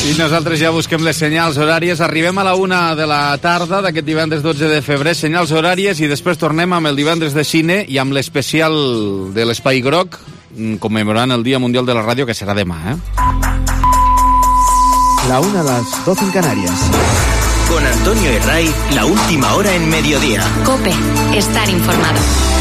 I nosaltres ja busquem les senyals horàries. Arribem a la 1 de la tarda d'aquest divendres 12 de febrer, senyals horàries, i després tornem amb el divendres de cine i amb l'especial de l'Espai Groc, commemorant el Dia Mundial de la Ràdio, que serà demà, La 1 a las 12 en Canarias. Con Antonio Herray, la última hora en mediodía. COPE, estar informado.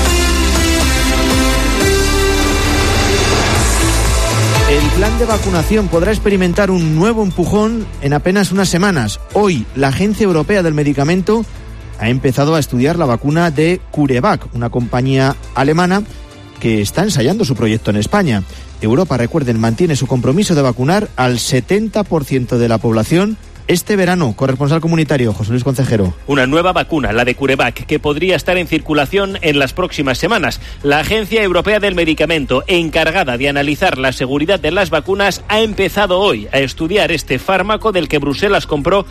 El plan de vacunación podrá experimentar un nuevo empujón en apenas unas semanas. Hoy, la Agencia Europea del Medicamento ha empezado a estudiar la vacuna de CureVac, una compañía alemana que está ensayando su proyecto en España. Europa, recuerden, mantiene su compromiso de vacunar al 70% de la población este verano. Corresponsal comunitario, José Luis Concejero. Una nueva vacuna, la de CureVac, que podría estar en circulación en las próximas semanas. La Agencia Europea del Medicamento, encargada de analizar la seguridad de las vacunas, ha empezado hoy a estudiar este fármaco del que Bruselas compró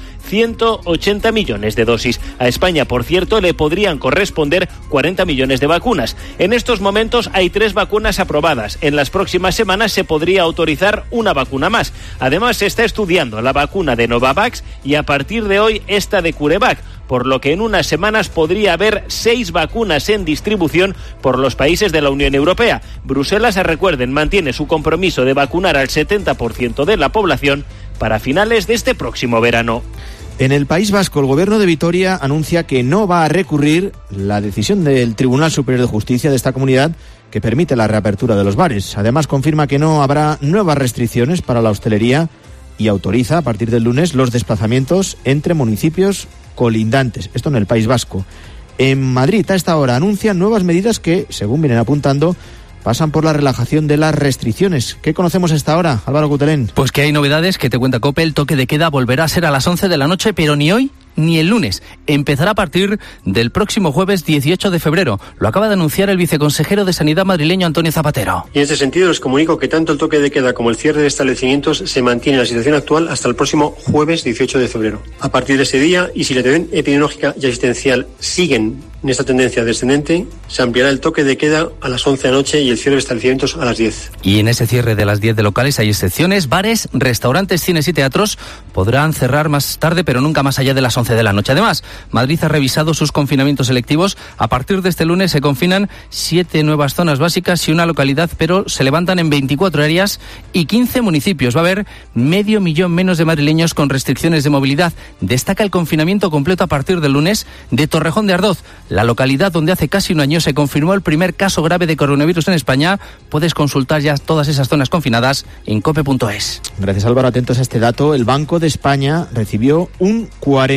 180 millones de dosis. A España, por cierto, le podrían corresponder 40 millones de vacunas. En estos momentos hay 3 vacunas aprobadas. En las próximas semanas se podría autorizar una vacuna más. Además, se está estudiando la vacuna de Novavax y a partir de hoy esta de CureVac, por lo que en unas semanas podría haber 6 vacunas en distribución por los países de la Unión Europea. Bruselas, recuerden, mantiene su compromiso de vacunar al 70% de la población para finales de este próximo verano. En el País Vasco, el gobierno de Vitoria anuncia que no va a recurrir la decisión del Tribunal Superior de Justicia de esta comunidad que permite la reapertura de los bares. Además, confirma que no habrá nuevas restricciones para la hostelería y autoriza a partir del lunes los desplazamientos entre municipios colindantes. Esto en el País Vasco. En Madrid, a esta hora, anuncian nuevas medidas que, según vienen apuntando, pasan por la relajación de las restricciones. ¿Qué conocemos a esta hora, Álvaro Cutelén? Pues que hay novedades que te cuenta COPE. El toque de queda volverá a ser a las 11 de la noche, pero ni hoy ni el lunes. Empezará a partir del próximo jueves 18 de febrero. Lo acaba de anunciar el viceconsejero de Sanidad madrileño, Antonio Zapatero. Y en este sentido les comunico que tanto el toque de queda como el cierre de establecimientos se mantiene en la situación actual hasta el próximo jueves 18 de febrero. A partir de ese día, y si la tendencia epidemiológica y asistencial siguen en esta tendencia descendente, se ampliará el toque de queda a las 11 de la noche y el cierre de establecimientos a las 10. Y en ese cierre de las 10 de locales hay excepciones. Bares, restaurantes, cines y teatros podrán cerrar más tarde, pero nunca más allá de las 11 de la noche. Además, Madrid ha revisado sus confinamientos selectivos. A partir de este lunes se confinan 7 nuevas zonas básicas y una localidad, pero se levantan en 24 áreas y 15 municipios. Va a haber 500.000 menos de madrileños con restricciones de movilidad. Destaca el confinamiento completo a partir del lunes de Torrejón de Ardoz, la localidad donde hace casi un año se confirmó el primer caso grave de coronavirus en España. Puedes consultar ya todas esas zonas confinadas en cope.es. Gracias, Álvaro. Atentos a este dato. El Banco de España recibió un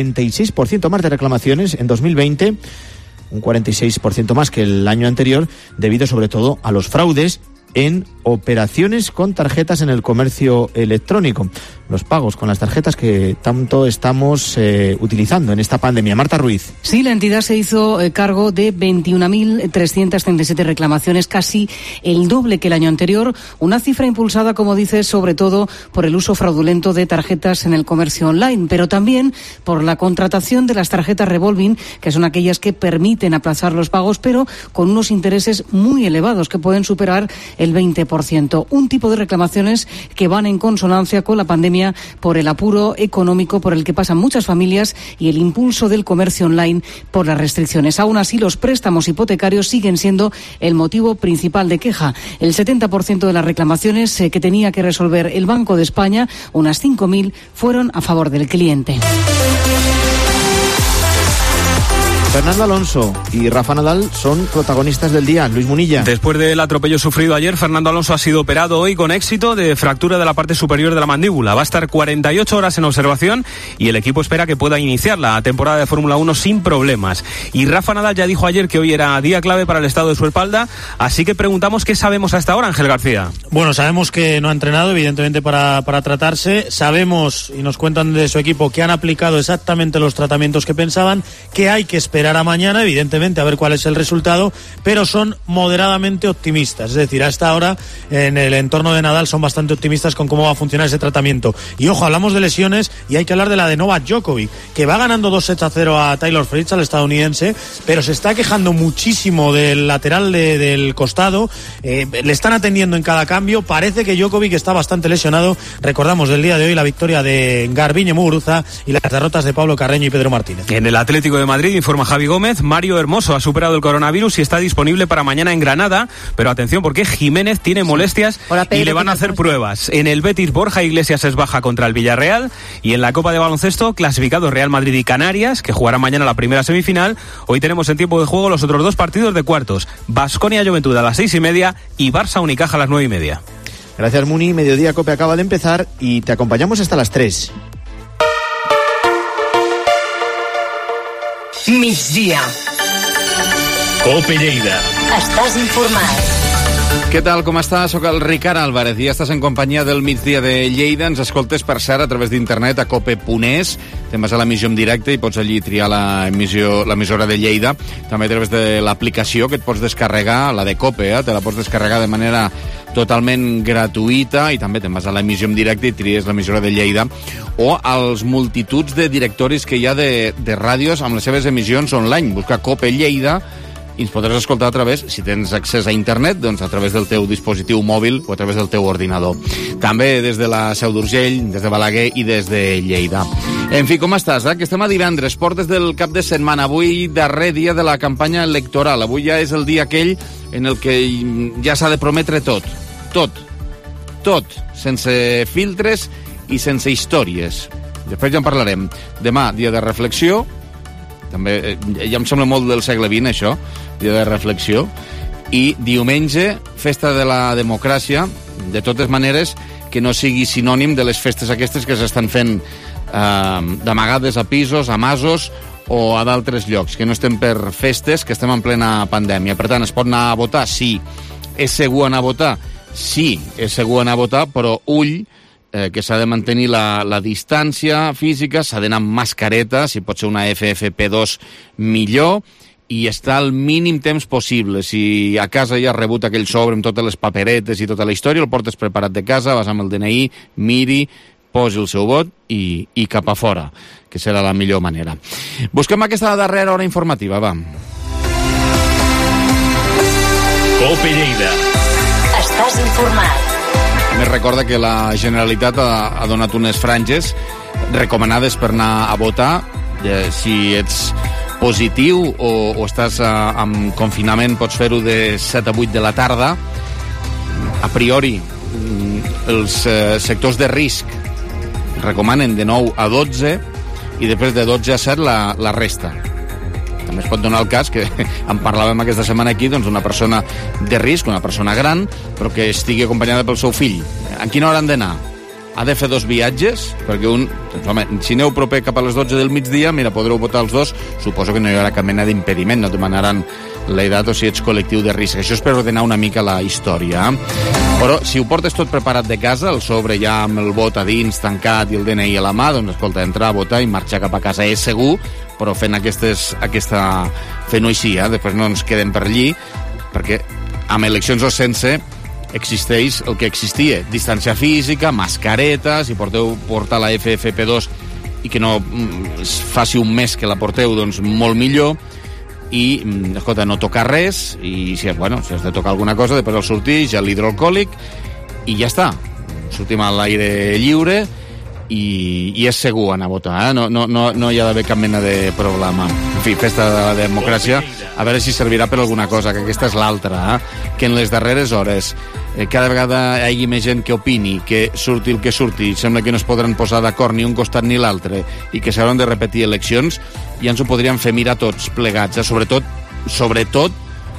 46% más de reclamaciones en 2020, un 46% más que el año anterior, debido sobre todo a los fraudes en operaciones con tarjetas en el comercio electrónico. Los pagos con las tarjetas que tanto estamos utilizando en esta pandemia. Marta Ruiz. Sí, la entidad se hizo cargo de 21.337 reclamaciones, casi el doble que el año anterior. Una cifra impulsada, como dices, sobre todo por el uso fraudulento de tarjetas en el comercio online, pero también por la contratación de las tarjetas revolving, que son aquellas que permiten aplazar los pagos, pero con unos intereses muy elevados que pueden superar el 20%. Un tipo de reclamaciones que van en consonancia con la pandemia por el apuro económico por el que pasan muchas familias y el impulso del comercio online por las restricciones. Aún así, los préstamos hipotecarios siguen siendo el motivo principal de queja. El 70% de las reclamaciones que tenía que resolver el Banco de España, unas 5.000, fueron a favor del cliente. Fernando Alonso y Rafa Nadal son protagonistas del día. Luis Munilla. Después del atropello sufrido ayer, Fernando Alonso ha sido operado hoy con éxito de fractura de la parte superior de la mandíbula. Va a estar 48 horas en observación y el equipo espera que pueda iniciar la temporada de Fórmula 1 sin problemas. Y Rafa Nadal ya dijo ayer que hoy era día clave para el estado de su espalda, así que preguntamos qué sabemos hasta ahora, Ángel García. Bueno, sabemos que no ha entrenado, evidentemente, para tratarse. Sabemos, y nos cuentan de su equipo, que han aplicado exactamente los tratamientos que pensaban, que hay que esperar esperar a mañana, evidentemente, a ver cuál es el resultado, pero son moderadamente optimistas. Es decir, hasta ahora, en el entorno de Nadal, son bastante optimistas con cómo va a funcionar ese tratamiento. Y ojo, hablamos de lesiones y hay que hablar de la de Novak Djokovic, que va ganando 2-0 a Taylor Fritz, al estadounidense, pero se está quejando muchísimo del lateral del costado. Le están atendiendo en cada cambio. Parece que Djokovic está bastante lesionado. Recordamos del día de hoy la victoria de Garbiñe Muguruza y las derrotas de Pablo Carreño y Pedro Martínez. En el Atlético de Madrid, informa Javi Gómez, Mario Hermoso ha superado el coronavirus y está disponible para mañana en Granada, pero atención porque Jiménez tiene molestias y le van a hacer pruebas. En el Betis, Borja Iglesias es baja contra el Villarreal, y en la Copa de Baloncesto, clasificados Real Madrid y Canarias, que jugarán mañana la primera semifinal. Hoy tenemos en tiempo de juego los otros dos partidos de cuartos: Baskonia Juventud a las 6:30 y Barça Unicaja a las 9:30. Gracias, Muni. Mediodía Cope acaba de empezar y te acompañamos hasta las 3. Migdia. Cope Lleida. Estàs informat. Què tal, com estàs? Soc el Ricard Álvarez i estàs en companyia del Migdia de Lleida. Ens escoltes, per cert, a través d'internet a cope.es. Te'n vas a l'emissió en directe i pots allí triar l'emissora de Lleida. També a través de l'aplicació que et pots descarregar, la de Cope, te la pots descarregar de manera totalment gratuïta, i també te'n vas a l'emissió en directe i tries l'emissora de Lleida, o als multituds de directoris que hi ha de ràdios amb les seves emissions online. Busca Cope Lleida i ens podràs escoltar a través, si tens accés a internet, doncs a través del teu dispositiu mòbil o a través del teu ordinador. També des de la Seu d'Urgell, des de Balaguer i des de Lleida. En fi, com estàs? Que estem a divendres, portes del cap de setmana. Avui, darrer dia de la campanya electoral. Avui ja és el dia aquell en el que ja s'ha de prometre tot. Tot. Sense filtres i sense històries. Després ja en parlarem. Demà, dia de reflexió. També ja em sembla molt del segle XX, això, dia de reflexió. I diumenge, festa de la democràcia, de totes maneres, que no sigui sinònim de les festes aquestes que s'estan fent d'amagades a pisos, a masos o a d'altres llocs, que no estem per festes, que estem en plena pandèmia. Per tant, es pot anar a votar? Sí. És segur anar a votar? Sí, és segur anar a votar, però ull, que s'ha de mantenir la distància física, s'ha d'anar amb mascareta, si pot ser una FFP2 millor, i estar al mínim temps possible. Si a casa ja has rebut aquell sobre amb totes les paperetes i tota la història, el portes preparat de casa, vas amb el DNI, miri, posi el seu vot i cap a fora, que serà la millor manera. Busquem aquesta darrera hora informativa, va. Cope Lleida. Estàs informat. Més recorda que la Generalitat ha donat unes franges recomanades per anar a votar. Si ets positiu o estàs en confinament, pots fer-ho de 7 a 8 de la tarda. A priori, els sectors de risc recomanen de 9 a 12 i després de 12 a 7 la resta. També es pot donar el cas que en parlàvem aquesta setmana aquí, doncs una persona de risc, una persona gran, però que estigui acompanyada pel seu fill. En quina hora han d'anar? Ha de fer 2 viatges? Perquè si aneu proper cap a les 12 del migdia, mira, podreu votar els 2, suposo que no hi haurà cap mena d'impediment, no et demanaran l'edat o si ets col·lectiu de risc. Això és per ordenar una mica la història. Però si ho portes tot preparat de casa, el sobre ja amb el vot a dins, tancat i el DNI a la mà, doncs escolta, entrar a votar i marxar cap a casa és segur, però fent-ho així, després no ens quedem per allí, perquè amb eleccions o sense existeix el que existia: distància física, mascareta, si porteu portar la FFP2 i que no faci un mes que la porteu, doncs molt millor. I, escolta, no tocar res, i si has de tocar alguna cosa, després al sortir, ja l'hidroalcohòlic, i ja està. Sortim a l'aire lliure i és segur anar a votar, no hi ha d'haver cap mena de problema. En fi, festa de la democràcia, a veure si servirà per alguna cosa, que aquesta és l'altra, que en les darreres hores cada vegada hi hagi més gent que opini, que surti el que surti, sembla que no es podran posar d'acord ni un costat ni l'altre, i que s'hauran de repetir eleccions, ja ens ho podríem fer mirar tots plegats, sobretot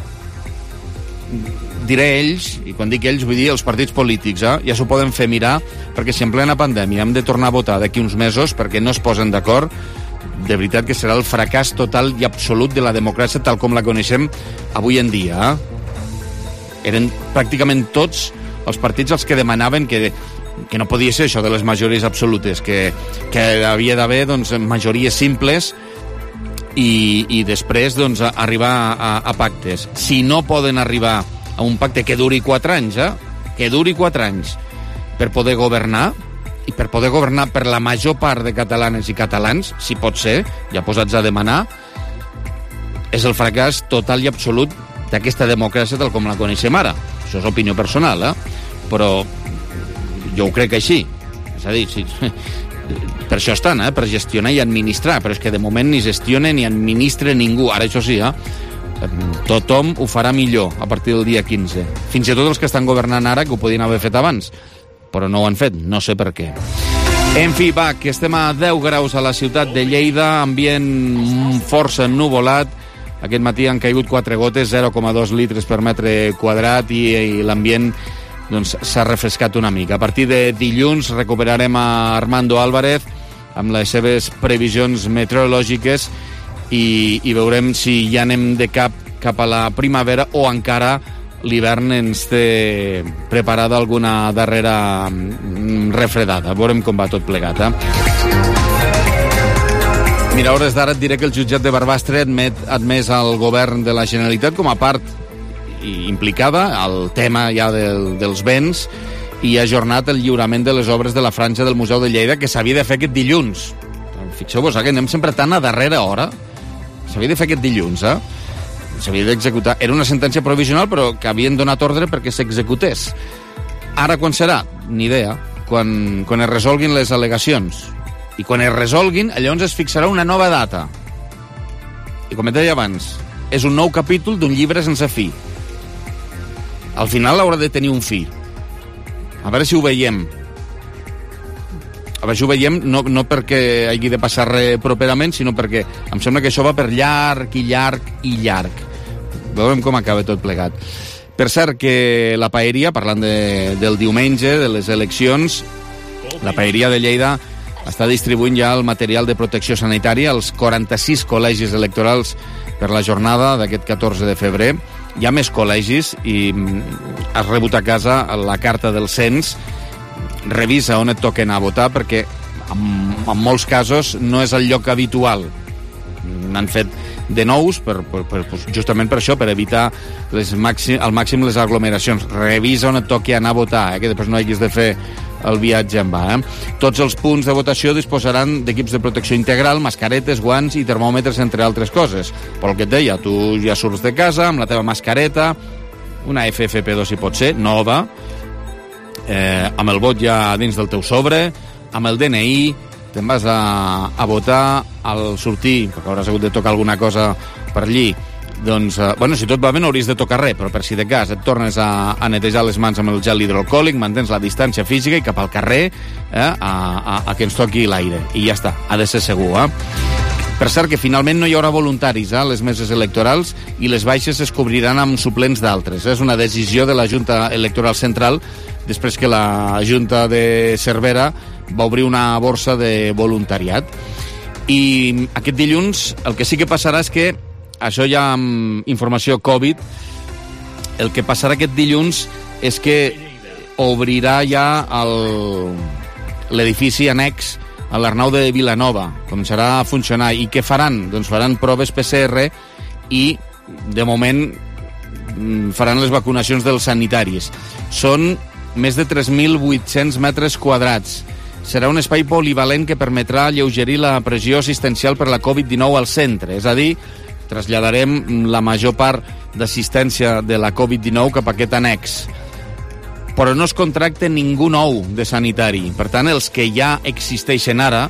diré ells, i quan dic ells vull dir els partits polítics, ja s'ho poden fer mirar, perquè si en plena pandèmia hem de tornar a votar d'aquí uns mesos perquè no es posen d'acord, de veritat que serà el fracàs total i absolut de la democràcia tal com la coneixem avui en dia. Eren pràcticament tots els partits els que demanaven que no podia ser això de les majories absolutes, que havia d'haver majories simples i després doncs, arribar a pactes. Si no poden arribar a un pacte que duri 4 anys, que duri 4 anys per poder governar, i per poder governar per la major part de catalanes i catalans, si pot ser, ja posats a demanar, és el fracàs total i absolut d'aquesta democràcia tal com la coneixem ara. Això és opinió personal, però jo ho crec així. És a dir, per això estan, per gestionar i administrar, però és que de moment ni gestiona ni administra ningú. Ara, això sí, tothom ho farà millor a partir del dia 15. Fins i tot els que estan governant ara, que ho podien haver fet abans, però no ho han fet, no sé per què. En fi, va, que estem a 10 graus a la ciutat de Lleida, ambient força ennuvolat. Aquest matí han caigut 4 gotes, 0,2 litres per metre quadrat, i l'ambient doncs, s'ha refrescat una mica. A partir de dilluns recuperarem a Armando Álvarez amb les seves previsions meteorològiques i veurem si ja anem de cap a la primavera o encara l'hivern ens té preparada alguna darrera refredada. Veurem com va tot plegat, Mira, a hores d'ara et diré que el jutjat de Barbastre ha admès al govern de la Generalitat com a part implicada al tema ja dels béns i ha ajornat el lliurament de les obres de la franja del Museu de Lleida que s'havia de fer aquest dilluns. Fixeu-vos, que anem sempre tan a darrera hora. S'havia de fer aquest dilluns, s'havia d'executar. Era una sentència provisional, però que havien donat ordre perquè s'executés. Ara quan serà? Ni idea. Quan es resolguin les al·legacions. I quan es resolguin, llavors es fixarà una nova data. I com et deia abans, és un nou capítol d'un llibre sense fi. Al final haurà de tenir un fi. A veure si ho veiem. A veure si ho veiem no perquè hagi de passar res properament, sinó perquè em sembla que això va per llarg i llarg i llarg. Veurem com acaba tot plegat. Per cert, que la paeria, parlant del diumenge, de les eleccions, la paeria de Lleida està distribuint ja el material de protecció sanitària als 46 col·legis electorals per la jornada d'aquest 14 de febrer. Hi ha més col·legis i has rebut a casa la carta del cens. Revisa on et toca anar a votar perquè en molts casos no és el lloc habitual. N'han fet de nous justament per això, per evitar al màxim les aglomeracions. Revisa on et toqui anar a votar, que després no hagis de fer el viatge en va. Tots els punts de votació disposaran d'equips de protecció integral, mascaretes, guants i termòmetres, entre altres coses. Però el que et deia, tu ja surts de casa amb la teva mascareta, una FFP2 si pot ser, nova, amb el vot ja dins del teu sobre, amb el DNI, te'n vas a votar al sortir, perquè hauràs hagut de tocar alguna cosa per allí. Doncs, si tot va bé no hauries de tocar res, però per si de cas et tornes a netejar les mans amb el gel hidroalcohòlic, mantens la distància física i cap al carrer a que ens toqui l'aire. I ja està, ha de ser segur. Per cert, que finalment no hi haurà voluntaris a les meses electorals i les baixes es cobriran amb suplents d'altres. És una decisió de la Junta Electoral Central després que la Junta de Cervera va obrir una borsa de voluntariat. I aquest dilluns el que sí que passarà és que això ja amb informació Covid, el que passarà aquest dilluns és que obrirà ja l'edifici annex a l'Arnau de Vilanova. Començarà a funcionar. I què faran? Doncs faran proves PCR i, de moment, faran les vacunacions dels sanitaris. Són més de 3.800 metres quadrats. Serà un espai polivalent que permetrà alleugerir la pressió assistencial per la Covid-19 al centre. És a dir, traslladarem la major part d'assistència de la Covid-19 cap a aquest annex. Però no es contracta ningú nou de sanitari. Per tant, els que ja existeixen ara,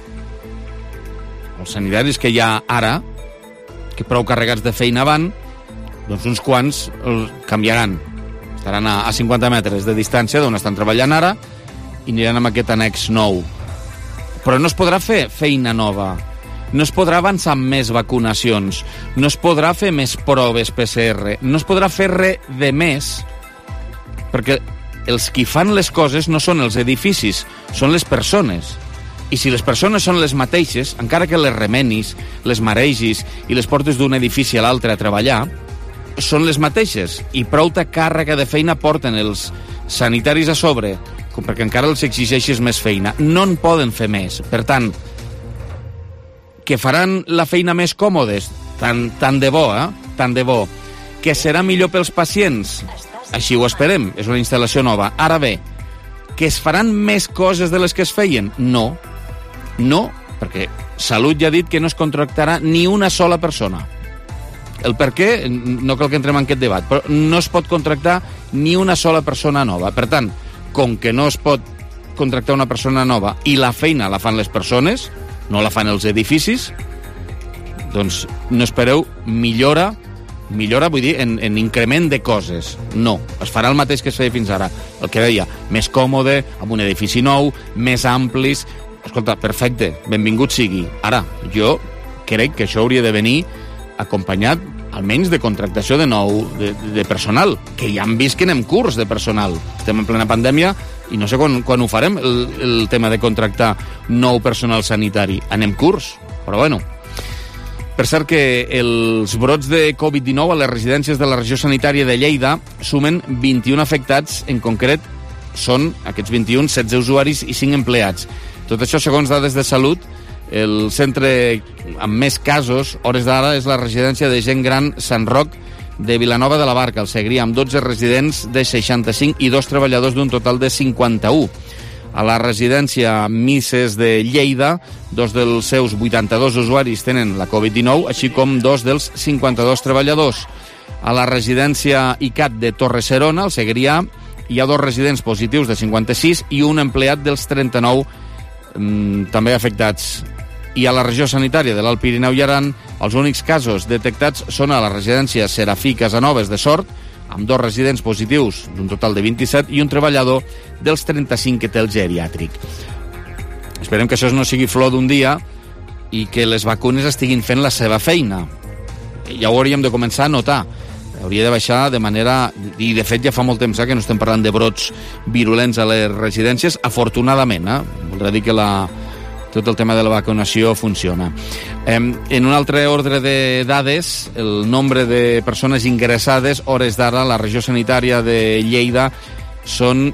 els sanitaris que hi ha ara, que prou carregats de feina van, doncs uns quants els canviaran. Estaran a 50 metres de distància d'on estan treballant ara i aniran amb aquest annex nou. Però no es podrà fer feina nova. No es podrà avançar amb més vacunacions, no es podrà fer més proves PCR, no es podrà fer res de més, perquè els qui fan les coses no són els edificis, són les persones. I si les persones són les mateixes, encara que les remenis, les maregis i les portes d'un edifici a l'altre a treballar, són les mateixes. I prou-ta càrrega de feina porten els sanitaris a sobre, perquè encara els exigeixes més feina. No en poden fer més. Per tant, Que faran la feina més còmodes? Tant de bo, tant de bo. Que serà millor pels pacients? Així ho esperem, és una instal·lació nova. Ara bé, que es faran més coses de les que es feien? No, perquè Salut ja ha dit que no es contractarà ni una sola persona. El per què, no cal que entrem en aquest debat, però no es pot contractar ni una sola persona nova. Per tant, com que no es pot contractar una persona nova i la feina la fan les persones, no la fan els edificis, doncs no espereu millora, vull dir, en increment de coses. No, es farà el mateix que es feia fins ara. El que deia, més còmode, amb un edifici nou, més amplis. Escolta, perfecte, benvingut sigui. Ara, jo crec que això hauria de venir acompanyat almenys de contractació de nou de personal, que ja han vist que anem curs de personal. Estem en plena pandèmia i no sé quan ho farem, el tema de contractar nou personal sanitari. Anem curs, però bueno. Per cert que els brots de Covid-19 a les residències de la regió sanitària de Lleida sumen 21 afectats, en concret són aquests 21, 16 usuaris i 5 empleats. Tot això, segons dades de Salut, el centre amb més casos, hores d'ara, és la residència de gent gran Sant Roc de Vilanova de la Barca, al Segrià, amb 12 residents de 65 i 2 treballadors d'un total de 51. A la residència Misses de Lleida, 2 dels seus 82 usuaris tenen la Covid-19, així com 2 dels 52 treballadors. A la residència ICAT de Torre-serona, al Segrià, hi ha 2 residents positius de 56 i un empleat dels 39 també afectats. I a la regió sanitària de l'Alt Pirineu i Aran, els únics casos detectats són a la residència Serafí Casanovas de Sort, amb 2 residents positius d'un total de 27 i un treballador dels 35 que té el geriàtric. Esperem que això no sigui flor d'un dia i que les vacunes estiguin fent la seva feina. Ja ho hauríem de començar a notar. Hauria de baixar de manera... I, de fet, ja fa molt temps que no estem parlant de brots virulents a les residències, afortunadament. Voldrà dir que tot el tema de la vacunació funciona. En un altre ordre de dades, el nombre de persones ingressades, hores d'ara, a la regió sanitària de Lleida, són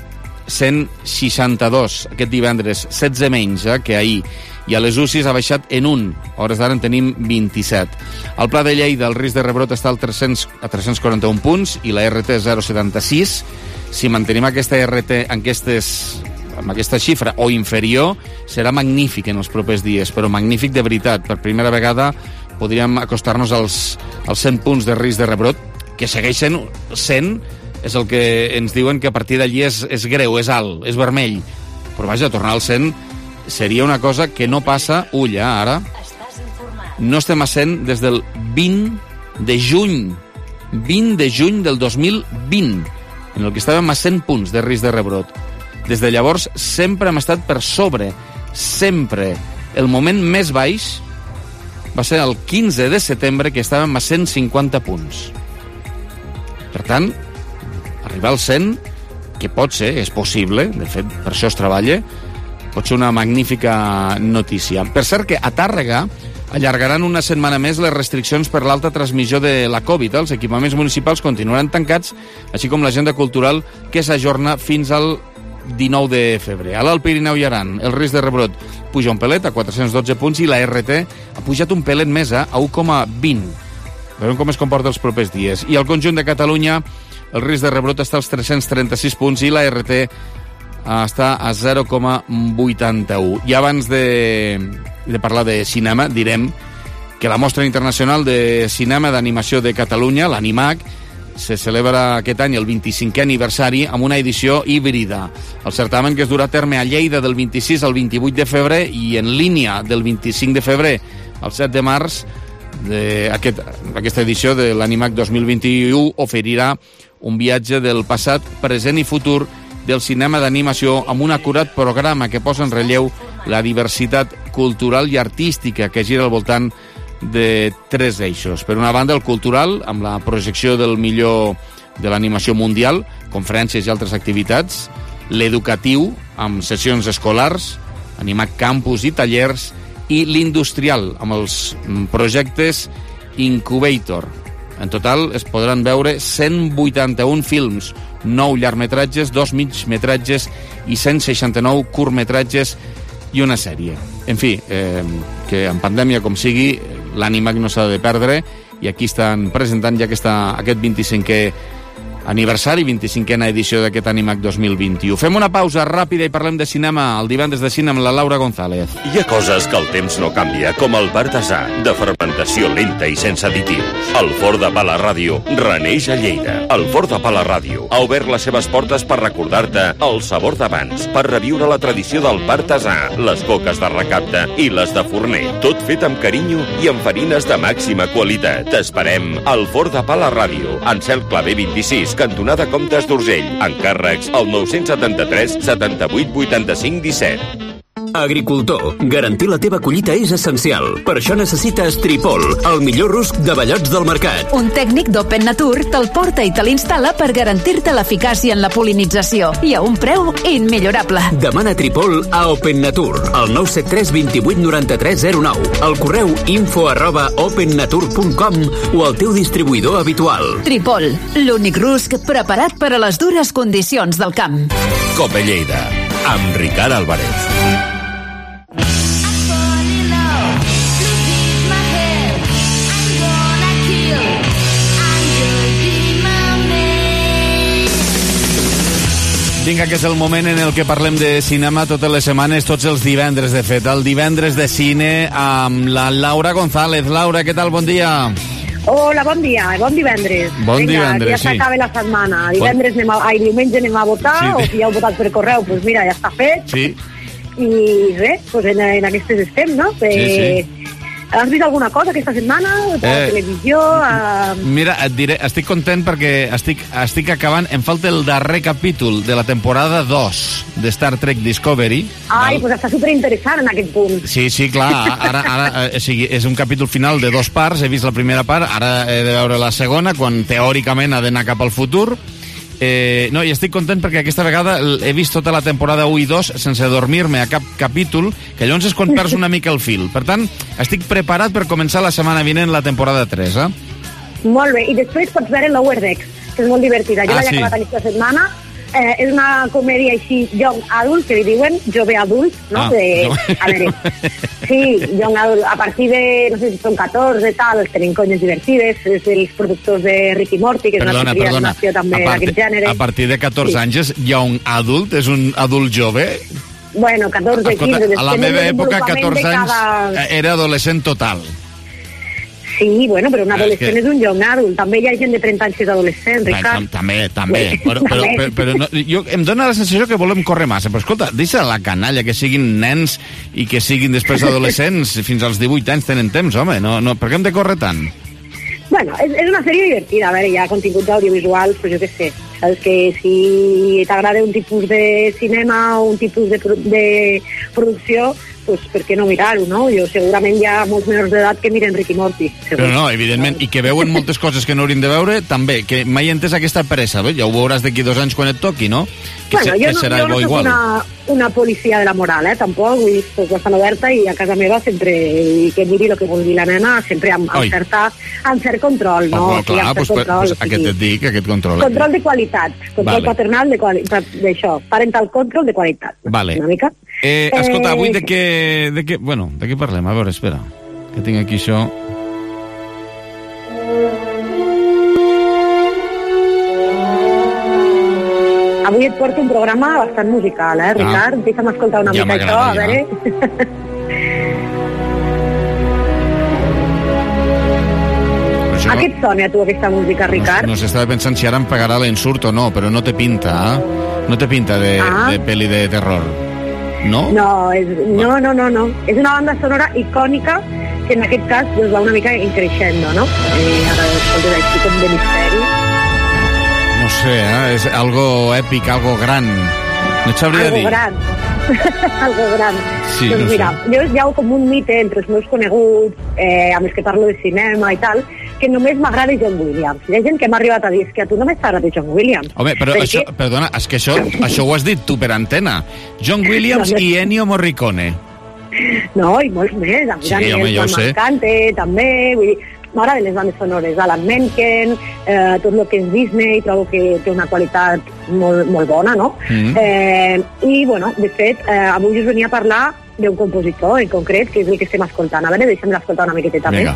162 aquest divendres, 16 menys que ahir. I a les UCIs ha baixat en 1. Hores d'ara en tenim 27. Al Pla de Lleida el risc de rebrot està a 341 punts i la RT 0,76. Si mantenim aquesta RT amb aquesta xifra o inferior, serà magnífic en els propers dies, però magnífic de veritat. Per primera vegada podríem acostar-nos als 100 punts de risc de rebrot, que segueixen 100, és el que ens diuen que a partir d'allí és greu, és alt, és vermell. Però vaja, tornar al 100 seria una cosa que no passa, ara. No estem a 100 des del 20 de juny. 20 de juny del 2020, en el que estàvem a 100 punts de risc de rebrot. Des de llavors sempre hem estat per sobre. Sempre. El moment més baix va ser el 15 de setembre, que estàvem a 150 punts. Per tant, arribar al 100, que pot ser, és possible, de fet, per això es treballa, pot ser una magnífica notícia. Per cert que a Tàrrega allargaran una setmana més les restriccions per l'alta transmissió de la Covid. Els equipaments municipals continuaran tancats, així com l'agenda cultural, que s'ajorna fins al 19 de febrer. A l'Alt Pirineu i Aran, el risc de rebrot puja un pelet a 412 punts i la RT ha pujat un pelet més a 1,20. Veurem com es comporta els propers dies. I al conjunt de Catalunya, el risc de rebrot està als 336 punts i la RT està a 0,81. I abans de parlar de cinema, direm que la Mostra Internacional de Cinema d'Animació de Catalunya, l'Animac, se celebra aquest any el 25è aniversari amb una edició híbrida. El certamen, que es durà a terme a Lleida del 26 al 28 de febrer i en línia del 25 de febrer al 7 de març, aquesta edició de l'Animac 2021 oferirà un viatge del passat, present i futur del cinema d'animació amb un acurat programa que posa en relleu la diversitat cultural i artística que gira al voltant de 3 eixos. Per una banda, el cultural, amb la projecció del millor de l'animació mundial, conferències i altres activitats, l'educatiu, amb sessions escolars, Animac Campus i tallers, i l'industrial, amb els projectes Incubator. En total es podran veure 181 films, 9 llargmetratges, 2 migmetratges i 169 curtmetratges i una sèrie. En fi, que en pandèmia com sigui, l'Animac no s'ha de perdre, i aquí estan presentant ja aquest 25è aniversari, 25a edició d'aquest Animac 2021. Fem una pausa ràpida i parlem de cinema, el divendres de cine amb la Laura González. Hi ha coses que el temps no canvia, com el partasà, de fermentació lenta i sense additius. El Forn de Pa la Ràdio reneix a Lleida. El Forn de Pa la Ràdio ha obert les seves portes per recordar-te el sabor d'abans, per reviure la tradició del partasà, les coques de recapte i les de forner. Tot fet amb carinyo i amb farines de màxima qualitat. T'esperem al Forn de Pa la Ràdio, en Cel Clavé 26, cantonada Comtes d'Urgell. Encàrrecs al 973 78 85 17. Agricultor, garantir la teva collita és essencial. Per això necessites Tripol, el millor rusc de bellots del mercat. Un tècnic d'Open Nature te'l porta i te l'instal·la per garantir-te l'eficàcia en la polinització i a un preu immillorable. Demana Tripol a Open Nature, al 973 28 93 09, al correu info@opennature.com o al teu distribuïdor habitual. Tripol, l'únic rusc preparat per a les dures condicions del camp. Cope Lleida, amb Ricard Álvarez. Vinga, que és el moment en el que parlem de cinema totes les setmanes, tots els divendres, de fet. El divendres de cine amb la Laura González. Laura, què tal? Bon dia. Hola, bon dia, bon divendres. Bon divendres, ja s'acaba la setmana. Divendres diumenge anem a votar, sí. O si ja heu votat per correu, doncs mira, ja està fet. Sí. I res, doncs en aquestes estem, no? Sí. Has vist alguna cosa aquesta setmana? A la televisió? Mira, et diré, estic content perquè estic acabant, em falta el darrer capítol de la temporada 2 de Star Trek Discovery. Ai, doncs està superinteressant en aquest punt. Sí, clar, ara o sigui, és un capítol final de 2 parts, he vist la primera part, ara he de veure la segona, quan teòricament ha d'anar cap al futur. No, i estic content perquè aquesta vegada he vist tota la temporada 1 i 2 sense dormir-me a cap capítol, que llavors és quan perds una mica el fil. Per tant, estic preparat per començar la setmana vinent la temporada 3, Molt bé, i després pots veure Lower Decks, que és molt divertida. Jo l'he acabat aquesta setmana. És una comèdia així, young adult, que li diuen, jove adult, no? A veure, sí, young adult, a partir de, no sé si són 14 i tal, tenen conyes divertides, és dels productors de Rick i Morty, que és una sèrie d'animació també d'aquest gènere. A partir de 14 anys és young adult? És un adult jove? Bueno, 14, 15... A la meva època, 14 anys era adolescent total. Sí, bueno, però un adolescent és un young adult. També hi ha gent de 30 anys que és adolescent, Ricard. També. Però no, em dóna la sensació que volem córrer massa. Però escolta, deixa la canalla, que siguin nens i que siguin després adolescents. Fins als 18 anys tenen temps, home. No, per què hem de córrer tant? Bueno, és una sèrie divertida. A veure, hi ha continguts audiovisuals, però jo què sé. Saps que si t'agrada un tipus de cinema o un tipus de producció, pues, per què no mirar-ho, no? Jo segurament hi ha molts menors d'edat que miren Rick i Morty. Però no, evidentment, i que veuen moltes coses que no haurien de veure, també, que mai he entès aquesta pressa, ja ho veuràs d'aquí 2 anys quan et toqui, no? Que serà jo no soc una policia de la moral, tampoc, vull dir, soc bastant oberta i a casa meva sempre, i que miri el que vulgui la nena, sempre amb cert control, no? Clar, doncs aquest et dic, aquest control. Control de qualitat, control paternal de qualitat, d'això, parental control de qualitat. Vale. Una mica. Escolta, avui de què parlem? A veure, espera, que tinc aquí això. Avui et porto un programa bastant musical, Ricard? Deixa'm escoltar una mica això, a veure. A què et sona a tu aquesta música, Ricard? No sé, estava pensant si ara em pagarà l'ensurt o no, però no té pinta, No té pinta de pel·li de terror. No? No. És una banda sonora icònica que en aquest cas doncs, va una mica creixent, no? Ara escoltes així com de misteri. No sé, és algo èpic, algo gran. No et sabria dir. Algo gran. Sí, doncs mira, jo hi ha com un mite entre els meus coneguts, amb els que parlo de cinema i tal, que només m'agrada John Williams. Hi ha gent que m'ha arribat a dir que a tu només t'agrada John Williams. Home, però això, perdona, és que això ho has dit tu per antena. John Williams i Ennio Morricone. No, i molts més. Sí, home, jo ho sé. M'encanta, també, vull dir, m'agraden les bandes sonores, Alan Menken, tot el que és Disney, trobo que té una qualitat molt bona, no? I, bueno, de fet, avui us venia a parlar d'un compositor en concret, que és el que estem escoltant. A veure, deixem l'escoltar una miqueteta més.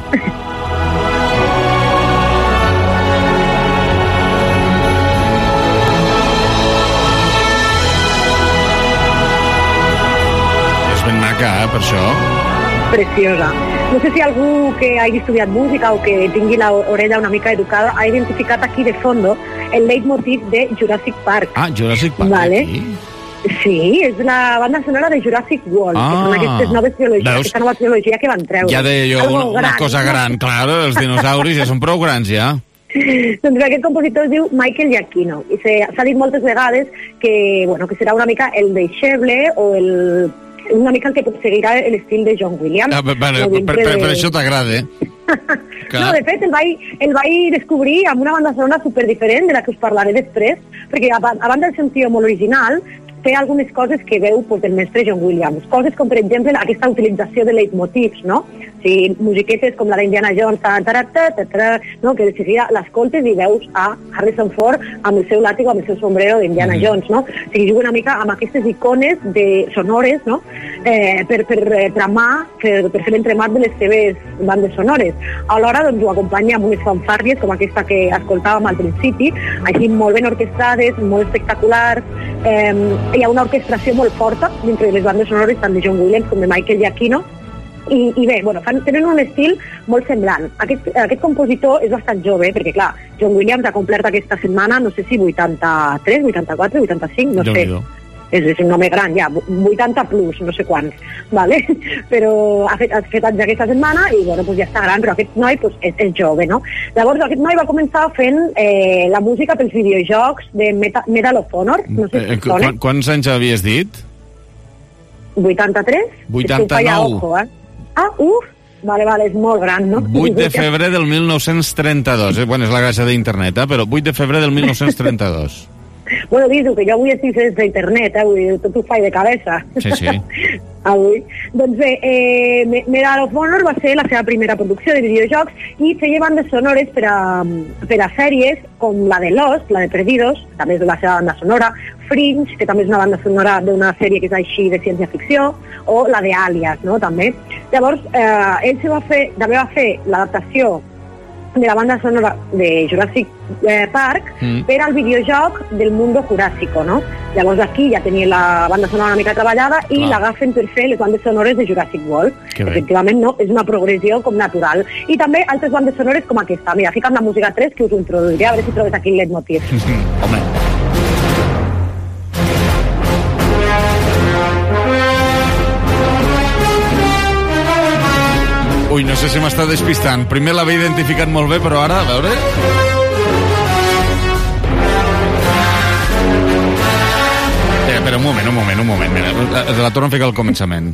És ben maca, per això. Preciosa. No sé si algú que hagi estudiat música o que tingui l'orella una mica educada ha identificat aquí de fondo el leitmotiv de Jurassic Park. Ah, Jurassic Park, vale. Aquí? Sí, és la banda sonora de Jurassic World, que són aquestes noves trilogies, aquesta nova trilogia que van treure. Ja deia jo, una cosa gran, clar, els dinosauris ja són prou grans, ja. Doncs aquest compositor es diu Michael Giacchino, i s'ha dit moltes vegades que, bueno, que serà una mica el deixeble o una mica el que seguirà l'estil de John Williams. Per això t'agrada, No, de fet, el vaig descobrir amb una banda sonora superdiferent de la que us parlaré després, perquè a banda del sentit molt original, té algunes coses que veu del mestre John Williams. Coses com, per exemple, aquesta utilització de leitmotivs, no? O sigui, musiquetes com la d'Indiana Jones, no? Que de seguida l'escoltes i veus a Harrison Ford amb el seu làtigo, amb el seu sombrero d'Indiana Jones, no? O sigui, juga una mica amb aquestes icones sonores, no? Per tramar, per fer l'entremat de les seves bandes sonores. Alhora, doncs, ho acompanya amb unes fanfàrries com aquesta que escoltàvem al principi, així molt ben orquestrades, molt espectaculars. Hi ha una orquestració molt forta dintre de les bandes sonores tant de John Williams com de Michael Giacchino i bé, bueno, tenen un estil molt semblant. Aquest compositor és bastant jove, perquè clar, John Williams ha complert aquesta setmana, no sé si 83, 84, 85, no sé. És un home gran, ja, 80 plus, no sé quants, vale? Però ha fet anys aquesta setmana i bueno, pues ja està gran, però aquest noi pues, és jove, no? Llavors aquest noi va començar fent la música pels videojocs de Medal of Honor, no sé si sona. Quants anys havies dit? 83? 89. Ojo, Vale, és molt gran, no? 8 de febrer del 1932, Bueno, és la gràcia d'internet, però 8 de febrer del 1932. Bueno, dius que jo avui estic sense internet, avui tot ho faig de cabeza. Sí. Avui. Doncs bé, Medal of Honor va ser la seva primera producció de videojocs i feia bandes sonores per a sèries com la de Lost, la de Perdidos, també és de la seva banda sonora, Fringe, que també és una banda sonora d'una sèrie que és així de ciència-ficció, o la de Alias, no?, també. Llavors, ell també va fer l'adaptació de la banda sonora de Jurassic Park per al videojoc del Mundo Jurásico, no? Llavors aquí ja tenia la banda sonora una mica treballada i l'agafen per fer les bandes sonores de Jurassic World. Efectivament, no, és una progressió com natural. I també altres bandes sonores com aquesta. Mira, fica'm la música 3 que us ho introduiré, a veure si trobes aquí el leitmotiv. Home. Ui, no sé si m'està despistant. Primer l'havia identificat molt bé, però ara, a veure... Espera, un moment. Mira, la torno a ficar al començament.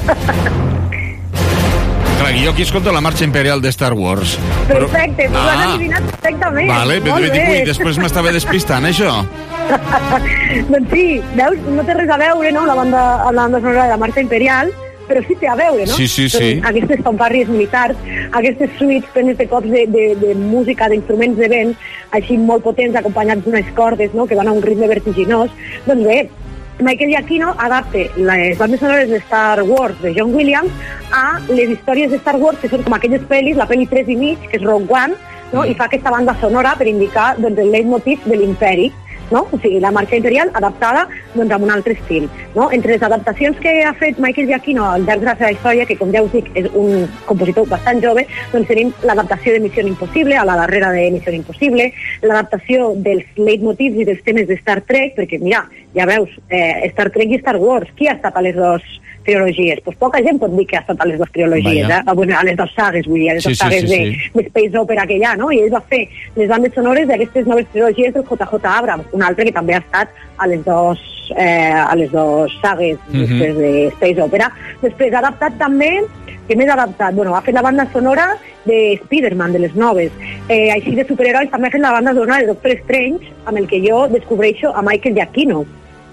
Clar, jo aquí escolto la marxa imperial de Star Wars. Perfecte, ho has adivinat perfectament. Vale, ui, després m'estava despistant, això. Doncs sí, veus, no té res a veure, no?, la banda sonora de la marxa imperial, però sí té a veure, no? Sí. Aquestes fanfàrries militars, aquestes suites plenes de cops de música, d'instruments de vent, així molt potents, acompanyats d'unes cordes, no?, que van a un ritme vertiginós. Doncs bé, Michael Giacchino adapta les bandes sonores de Star Wars de John Williams a les històries de Star Wars, que són com aquelles pel·lis, la pel·li 3 i mig, que és Rogue One, no?, i fa aquesta banda sonora per indicar doncs, el leitmotiv de l'imperi, no? O sigui, la marxa imperial adaptada doncs, amb un altre estil, no? Entre les adaptacions que ha fet Michael Giacchino al llarg de la seva història, que com ja us dic és un compositor bastant jove, doncs tenim l'adaptació de Missió Impossible, a la darrera de Missió Impossible, l'adaptació dels leitmotivs i dels temes de Star Trek, perquè mira, ja veus, Star Trek i Star Wars, qui ha estat a les dues trilogies? Pues poca gent pot dir que ha estat a les dues trilogies, bueno, a les dues sagues, vull dir, a les dues sagues de Space Opera que hi ha, no? I ell va fer les bandes sonores d'aquestes noves trilogies del J.J. Abrams, un altre que també ha estat a les dues sagues després de Space Opera. Després ha adaptat també, què més ha adaptat? Bueno, ha fet la banda sonora de Spider-Man, de les noves. Així de superherois també ha fet la banda sonora de Doctor Strange, amb el que jo descobreixo a Michael Giacchino.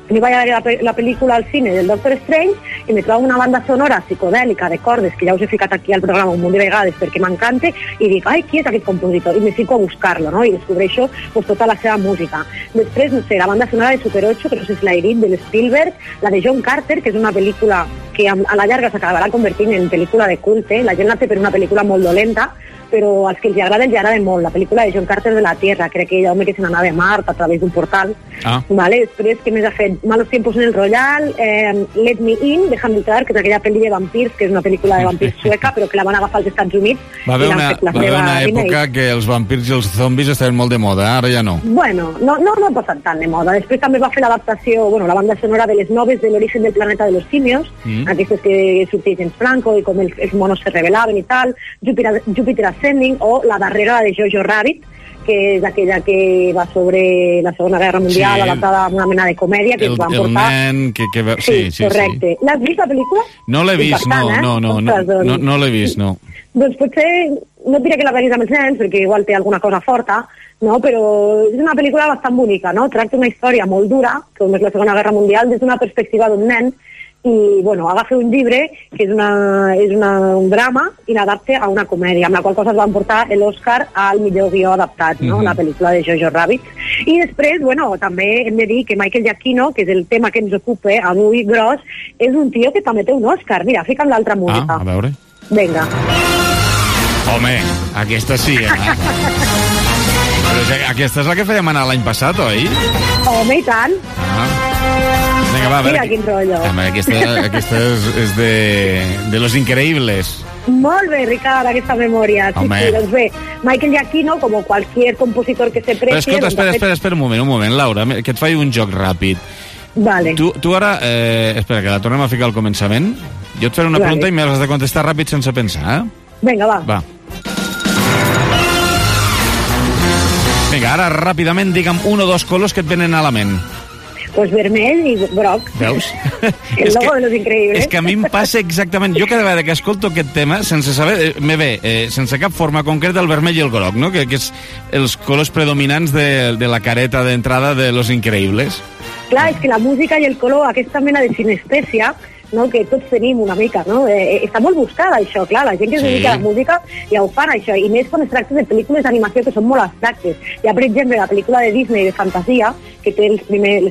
me vaig a veure la pel·lícula al cine del Doctor Strange i me trobo una banda sonora psicodèlica de cordes, que ja us he ficat aquí al programa un munt de vegades perquè m'encanta, i dic, ai, qui és aquest compositor? I me fico a buscar-lo, no? I descobreixo pues, tota la seva música. Després, no sé, la banda sonora de Super 8, que no sé si l'he dit, de l'Spielberg, la de John Carter, que és una pel·lícula que a la llarga s'acabarà convertint en pel·lícula de culte. La gent la té per una pel·lícula molt dolenta, però als que els agrada molt. La pel·lícula de John Carter de la Tierra, crec que hi ha un home que se n'anava a Mart a través d'un portal. Vale? Després, què més ha fet? Malos tiempos en el Royal, Let Me In, Déjame entrar, que és aquella pel·li de vampirs, que és una pel·lícula de vampirs sueca, però que la van agafar als Estats Units. Va haver una època que els vampirs i els zombis estaven molt de moda, ara ja no. Bueno, no passen tant de moda. Després també va fer l'adaptació, la banda sonora de les noves de l'origen del planeta de los simios, aquestes que sortia James Franco i com els monos se rebelaven i tal, Júpiter Ascending, o la darrera de Jojo Rabbit, que és aquella que va sobre la Segona Guerra Mundial, adaptada amb una mena de comèdia que ens van portar... Sí, correcte. L'has vist, la pel·lícula? No l'he vist, no l'he vist, no. Doncs potser, no diré que la veguis amb els nens, perquè igual té alguna cosa forta, no? Però és una pel·lícula bastant bonica, no? Tracta una història molt dura, com és la Segona Guerra Mundial, des d'una perspectiva d'un nen, i agafa un llibre que és un drama i l'adapta a una comèdia, amb la qual cosa es van portar l'Oscar al millor guió adaptat, no? La pel·lícula de Jojo Rabbit. I després, també hem de dir que Michael Giacchino, que és el tema que ens ocupa avui gros, és un tio que també té un Oscar. Mira, fica'm l'altra música. A veure. Vinga. Home, aquesta sí, Però aquesta és la que fèiem anar l'any passat, oi? Home, i tant. Vinga, va, a veure. Mira quin rotllo. Aquesta és de Los Increíbles. Molt bé, Ricard, aquesta memòria. Sí, doncs bé, Michael Giacchino, com qualsevol compositor que se precie... Però escolta, espera un moment, Laura, que et faig un joc ràpid. Vale. Tu ara... espera, que la tornem a ficar al començament. Jo et faré una pregunta i m'has de contestar ràpid sense pensar, Vinga, va. Vinga, ara ràpidament digue'm un o dos colors que et venen a la ment. Pues vermell i groc. Veus? El logo de Los Increíbles. És que a mi em passa exactament... Jo cada vegada que escolto aquest tema, sense saber... me ve, sense cap forma concreta, el vermell i el groc, no? Que és els colors predominants de la careta d'entrada de Los Increíbles. Clar, és que la música i el color, aquesta mena de sinestèsia, no, que tots tenim una mica, no? Està molt buscada, això, clar, la gent que es dedica a la música ja ho fan, això, i més quan es tracta de pel·lícules d'animació que són molt abstractes. Hi ha, per exemple, la pel·lícula de Disney de fantasia, que té les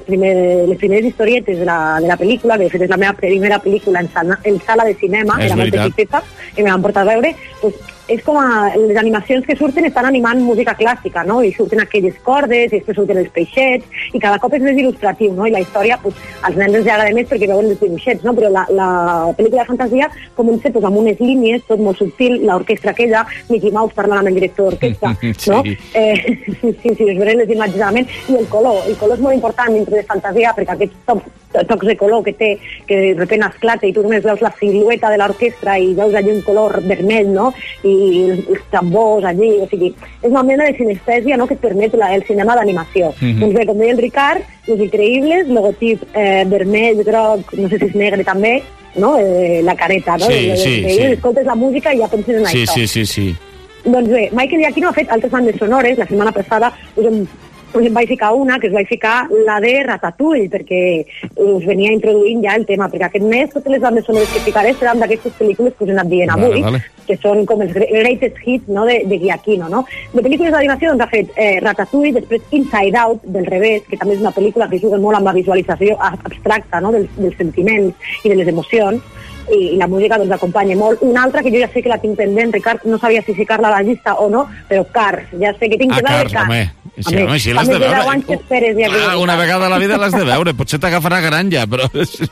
primeres historietes de la pel·lícula, que de fet és la meva primera pel·lícula en sala de cinema, era molt petiteta, i me l'han portat a veure, doncs és com les animacions que surten estan animant música clàssica, no? I surten aquelles cordes, i després surten els peixets, i cada cop és més il·lustratiu, no? I la història, pues, als nens els agrada més perquè veuen els dibuixets, no? Però la pel·lícula de fantasia comença pues, amb unes línies, tot molt subtil, l'orquestra aquella, Mickey Mouse parlant amb el director d'orquestra, no? Sí, us veurem les imatges a la ment. I el color és molt important dintre de fantasia, perquè aquests tocs de color que té, que de repente esclata i tu només veus la silueta de l'orquestra i veus allí un color vermell, no? I els tambors allí, o sigui, és una mena de sinestèsia, no?, que et permet el cinema d'animació. Doncs bé, com deia el Ricard, Los Increíbles, logotip vermell, groc, no sé si és negre també, no?, la careta, no? Sí. Escoltes la música i ja penses en això. Sí. Doncs bé, Michael Giacchino ha fet altres bandes sonores. La setmana passada us en vaig ficar una, que us vaig ficar la de Ratatouille, perquè us venia introduint ja el tema, perquè aquest mes totes les bandes sonores que ficaré seran d'aquestes pel·lícules que us he anat dient avui, que són com els greatest hits, no?, de Giacchino, no? De pel·lícules d'animació doncs ha fet Ratatouille, després Inside Out, del revés, que també és una pel·lícula que juga molt amb la visualització abstracta, no?, dels sentiments i de les emocions, i la música doncs acompanya molt. Una altra que jo ja sé que la tinc pendent, Ricard, no sabia si ficar-la a la llista o no, però Cars, ja sé que tinc que veure Cars. Sí, l'has de veure. Una vegada a la vida l'has de veure, potser t'agafarà gran ja, però...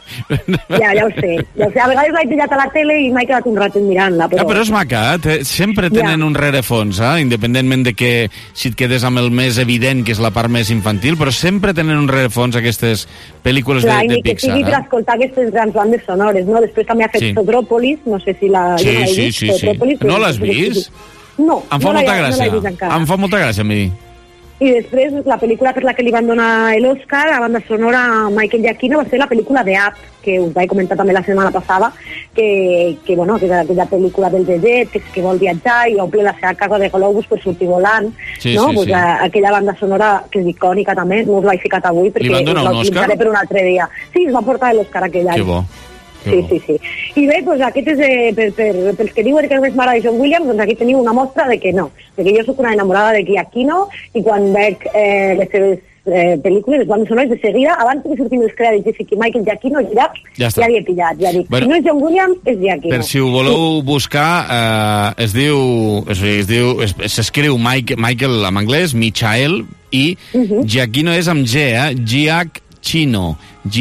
Ja ho sé. A vegades l'he pillat a la tele i m'he quedat un rato mirant-la, però... Però és maca, sempre tenen un rerefons, independentment de que si et quedes amb el més evident, que és la part més infantil, però sempre tenen un rerefons aquestes pel·lícules de Pixar. Clar, i que sigui per escoltar aquestes grans bandes sonores, no? Després també ha fet Zootropolis, no sé si la... Sí. No l'has vist? No, no l'he vist encara. Em fa molta gràcia a mi. I després, la pel·lícula per la que li van donar l'Oscar, a banda sonora a Michael Giacchino, va ser la pel·lícula de Up, que us vaig comentar també la setmana passada, que és aquella pel·lícula del vedet, que vol viatjar i omple la seva casa de globus per sortir volant, no? Pues aquella banda sonora que és icònica també, no us l'he ficat avui perquè us l'utilitzaré per un altre dia. Sí, es va portar l'Oscar aquell any. Que bo. Sí. I bé, doncs aquest és pels que diuen que només m'agrada John Williams, doncs aquí teniu una mostra de que no, de que jo soc una enamorada de Giacchino i quan veig les seves pel·lícules, les bandes sonores de seguida, abans que sortim els crèdits i fiqui Michael Giacchino, ja havia pillat, ja dic, si no és John Williams, és Giacchino. Per si ho voleu buscar, s'escriu Michael en anglès, Michael, i Giacchino és amb G, Giacchino,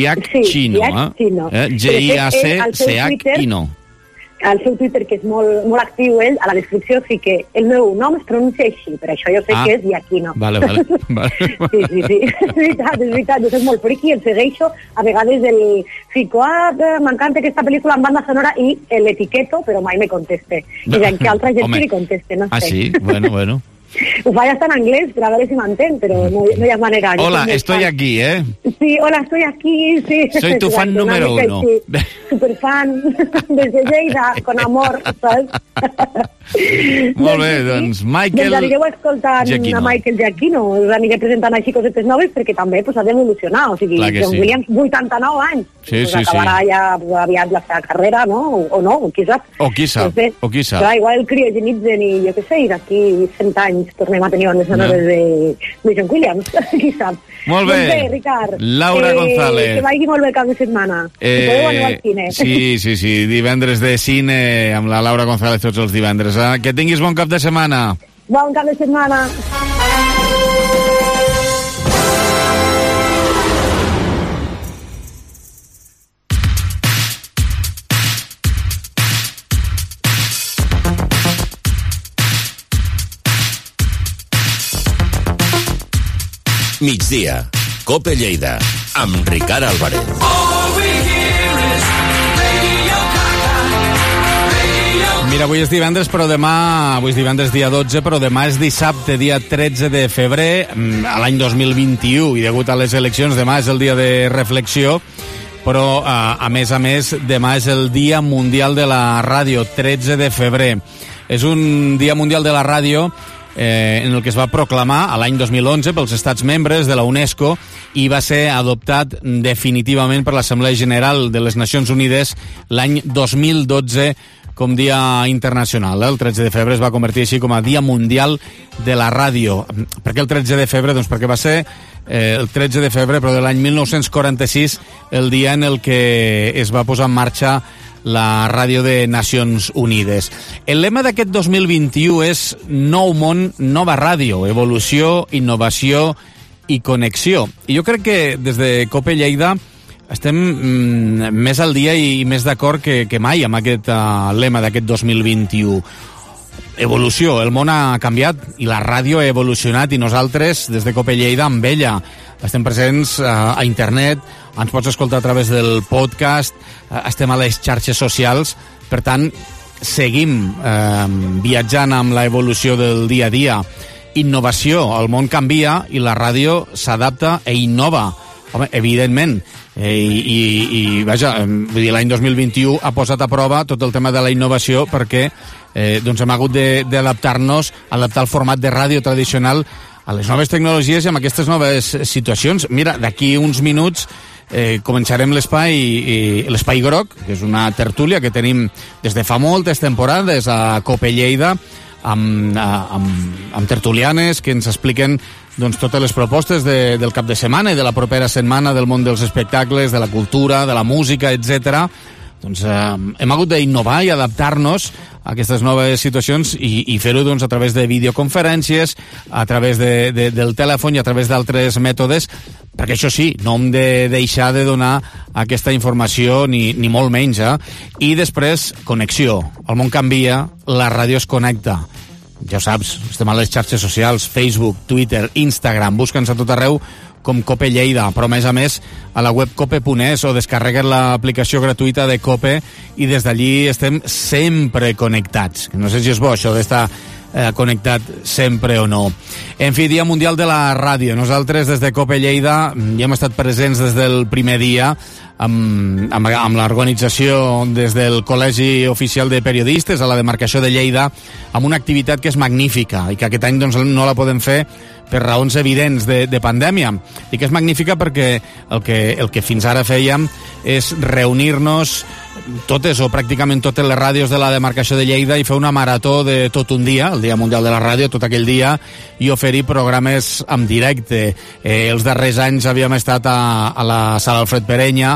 Giacchino. Al seu Twitter, que és molt actiu ell, a la descripció fica el meu nom es pronuncia així, per això jo sé que és Giacchino. Vale. Sí. És veritat, jo soc molt friqui, el segueixo, a vegades el fico, m'encanta aquesta pel·lícula en banda sonora i l'etiqueto, però mai me conteste. I que altra gent li conteste, no sé. Ah, sí? Bueno. Ho faig hasta en anglès per a veure si m'entén, però no hi ha manera. Hola, estoy aquí, ¿eh? Sí, hola, estoy aquí, sí. Soy tu fan número 1. Superfan, desde Lleida, con amor, saps? Molt bé, doncs Michael... Doncs anireu escoltant Giacchino. a Michael Giacchino, us aniré presentant així cosetes noves perquè també ha d'evolucionar, o sigui, John Williams, 89 anys, acabarà ja aviat la seva carrera, no? O no, qui sap. O qui sap. Clar, igual el criogenitzen i jo què sé, i d'aquí 100 anys tornem a tenir unes sonores de John Williams, qui sap. Molt bé. Doncs bé, Ricard. Laura González. Que vagi molt bé el cap de setmana. Si podeu anar al cine. Sí, divendres de cine amb la Laura González tots els divendres. Que tinguis bon cap de setmana. Bon cap de setmana. Migdia, COPE Lleida, amb Ricard Álvarez. Mira, avui és divendres, però demà... Avui és divendres dia 12, però demà és dissabte, dia 13 de febrer, a l'any 2021, i degut a les eleccions, demà és el dia de reflexió, però, a més, demà és el Dia Mundial de la Ràdio, 13 de febrer. És un Dia Mundial de la Ràdio en el que es va proclamar a l'any 2011 pels estats membres de la UNESCO i va ser adoptat definitivament per l'Assemblea General de les Nacions Unides l'any 2012 com dia internacional. El 13 de febrer es va convertir així com a Dia Mundial de la Ràdio. Per què el 13 de febrer? Doncs perquè va ser el 13 de febrer, però de l'any 1946, el dia en el que es va posar en marxa la ràdio de Nacions Unides. El lema d'aquest 2021 és Nou món, nova ràdio, evolució, innovació i connexió. I jo crec que des de COPE Lleida estem més al dia i més d'acord que mai amb aquest lema d'aquest 2021. Evolució, el món ha canviat i la ràdio ha evolucionat i nosaltres, des de COPE Lleida, amb ella estem presents a internet, ens pots escoltar a través del podcast, estem a les xarxes socials, per tant, seguim viatjant amb la evolució del dia a dia. Innovació, el món canvia i la ràdio s'adapta e innova. Home, evidentment, vaja, l'any 2021 ha posat a prova tot el tema de la innovació perquè doncs hem hagut d'adaptar-nos, adaptar el format de ràdio tradicional a les noves tecnologies i amb aquestes noves situacions. Mira, d'aquí uns minuts començarem l'Espai Groc, que és una tertúlia que tenim des de fa moltes temporades a COPE Lleida, amb tertulianes que ens expliquen doncs, totes les propostes del cap de setmana i de la propera setmana del món dels espectacles, de la cultura, de la música, etc. Doncs hem hagut d'innovar i adaptar-nos a aquestes noves situacions i fer-ho doncs, a través de videoconferències, a través del telèfon i a través d'altres mètodes, perquè això sí, no hem de deixar de donar aquesta informació ni molt menys. I després, connexió. El món canvia, la ràdio es connecta. Ja ho saps, estem a les xarxes socials, Facebook, Twitter, Instagram, busca'ns a tot arreu com COPE Lleida, però a més a la web cope.es o descarregues l'aplicació gratuïta de COPE i des d'allí estem sempre connectats. No sé si és bo això d'estar connectat sempre o no. En fi, Dia Mundial de la Ràdio. Nosaltres des de COPE Lleida ja hem estat presents des del primer dia amb l'organització des del Col·legi Oficial de Periodistes a la demarcació de Lleida, amb una activitat que és magnífica i que aquest any doncs, no la podem fer per raons evidents de pandèmia. I que és magnífica perquè el que fins ara fèiem és reunir-nos totes o pràcticament totes les ràdios de la demarcació de Lleida i fer una marató de tot un dia, el Dia Mundial de la Ràdio, tot aquell dia, i oferir programes en directe. Els darrers anys havíem estat a la Sala Alfred Perenya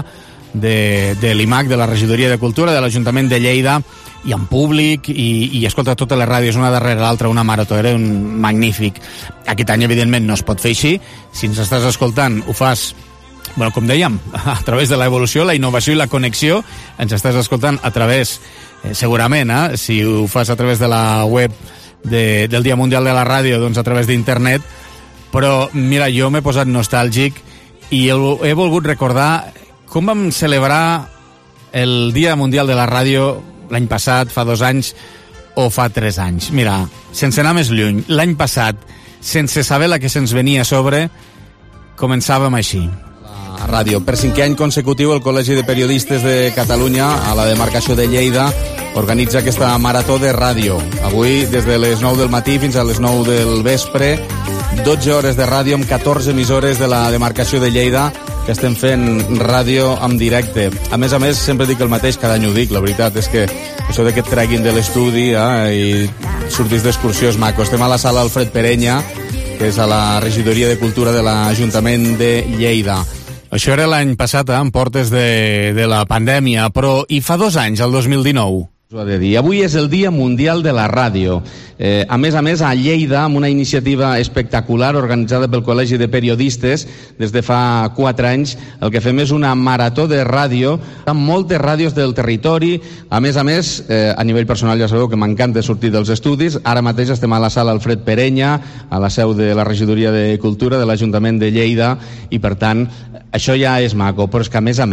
de l'IMAC, de la Regidoria de Cultura, de l'Ajuntament de Lleida, i en públic, i escolta totes les ràdios una darrere l'altra, una marató, era un magnífic. Aquest any, evidentment, no es pot fer així. Si ens estàs escoltant, ho fas, bueno, com dèiem, a través de l'evolució, la innovació i la connexió. Ens estàs escoltant a través, segurament, si ho fas a través de la web del Dia Mundial de la Ràdio, doncs a través d'internet. Però, mira, jo m'he posat nostàlgic i he volgut recordar com vam celebrar el Dia Mundial de la Ràdio l'any passat, fa 2 anys o fa 3 anys. Mira, sense anar més lluny, l'any passat, sense saber la que se'ns venia a sobre, començàvem així. La ràdio. Per 5è any consecutiu, el Col·legi de Periodistes de Catalunya, a la demarcació de Lleida, organitza aquesta marató de ràdio. Avui, des de les 9 del matí fins a les 9 del vespre, 12 hores de ràdio amb 14 emissores de la demarcació de Lleida que estem fent ràdio en directe. A més, sempre dic el mateix, cada any ho dic, la veritat és que això que et treguin de l'estudi i surtis d'excursió és maco. Estem a la Sala Alfred Perenya, que és a la Regidoria de Cultura de l'Ajuntament de Lleida. Això era l'any passat, en portes de la pandèmia, però i fa 2 anys, el 2019? Avui és el Dia Mundial de la Ràdio. A més, a Lleida, amb una iniciativa espectacular organitzada pel Col·legi de Periodistes des de fa 4 anys, el que fem és una marató de ràdio amb moltes ràdios del territori. A més, a nivell personal ja sabeu que m'encanta sortir dels estudis. Ara mateix estem a la Sala Alfred Perenya, a la seu de la Regidoria de Cultura de l'Ajuntament de Lleida, i per tant això ja és maco, però és que a més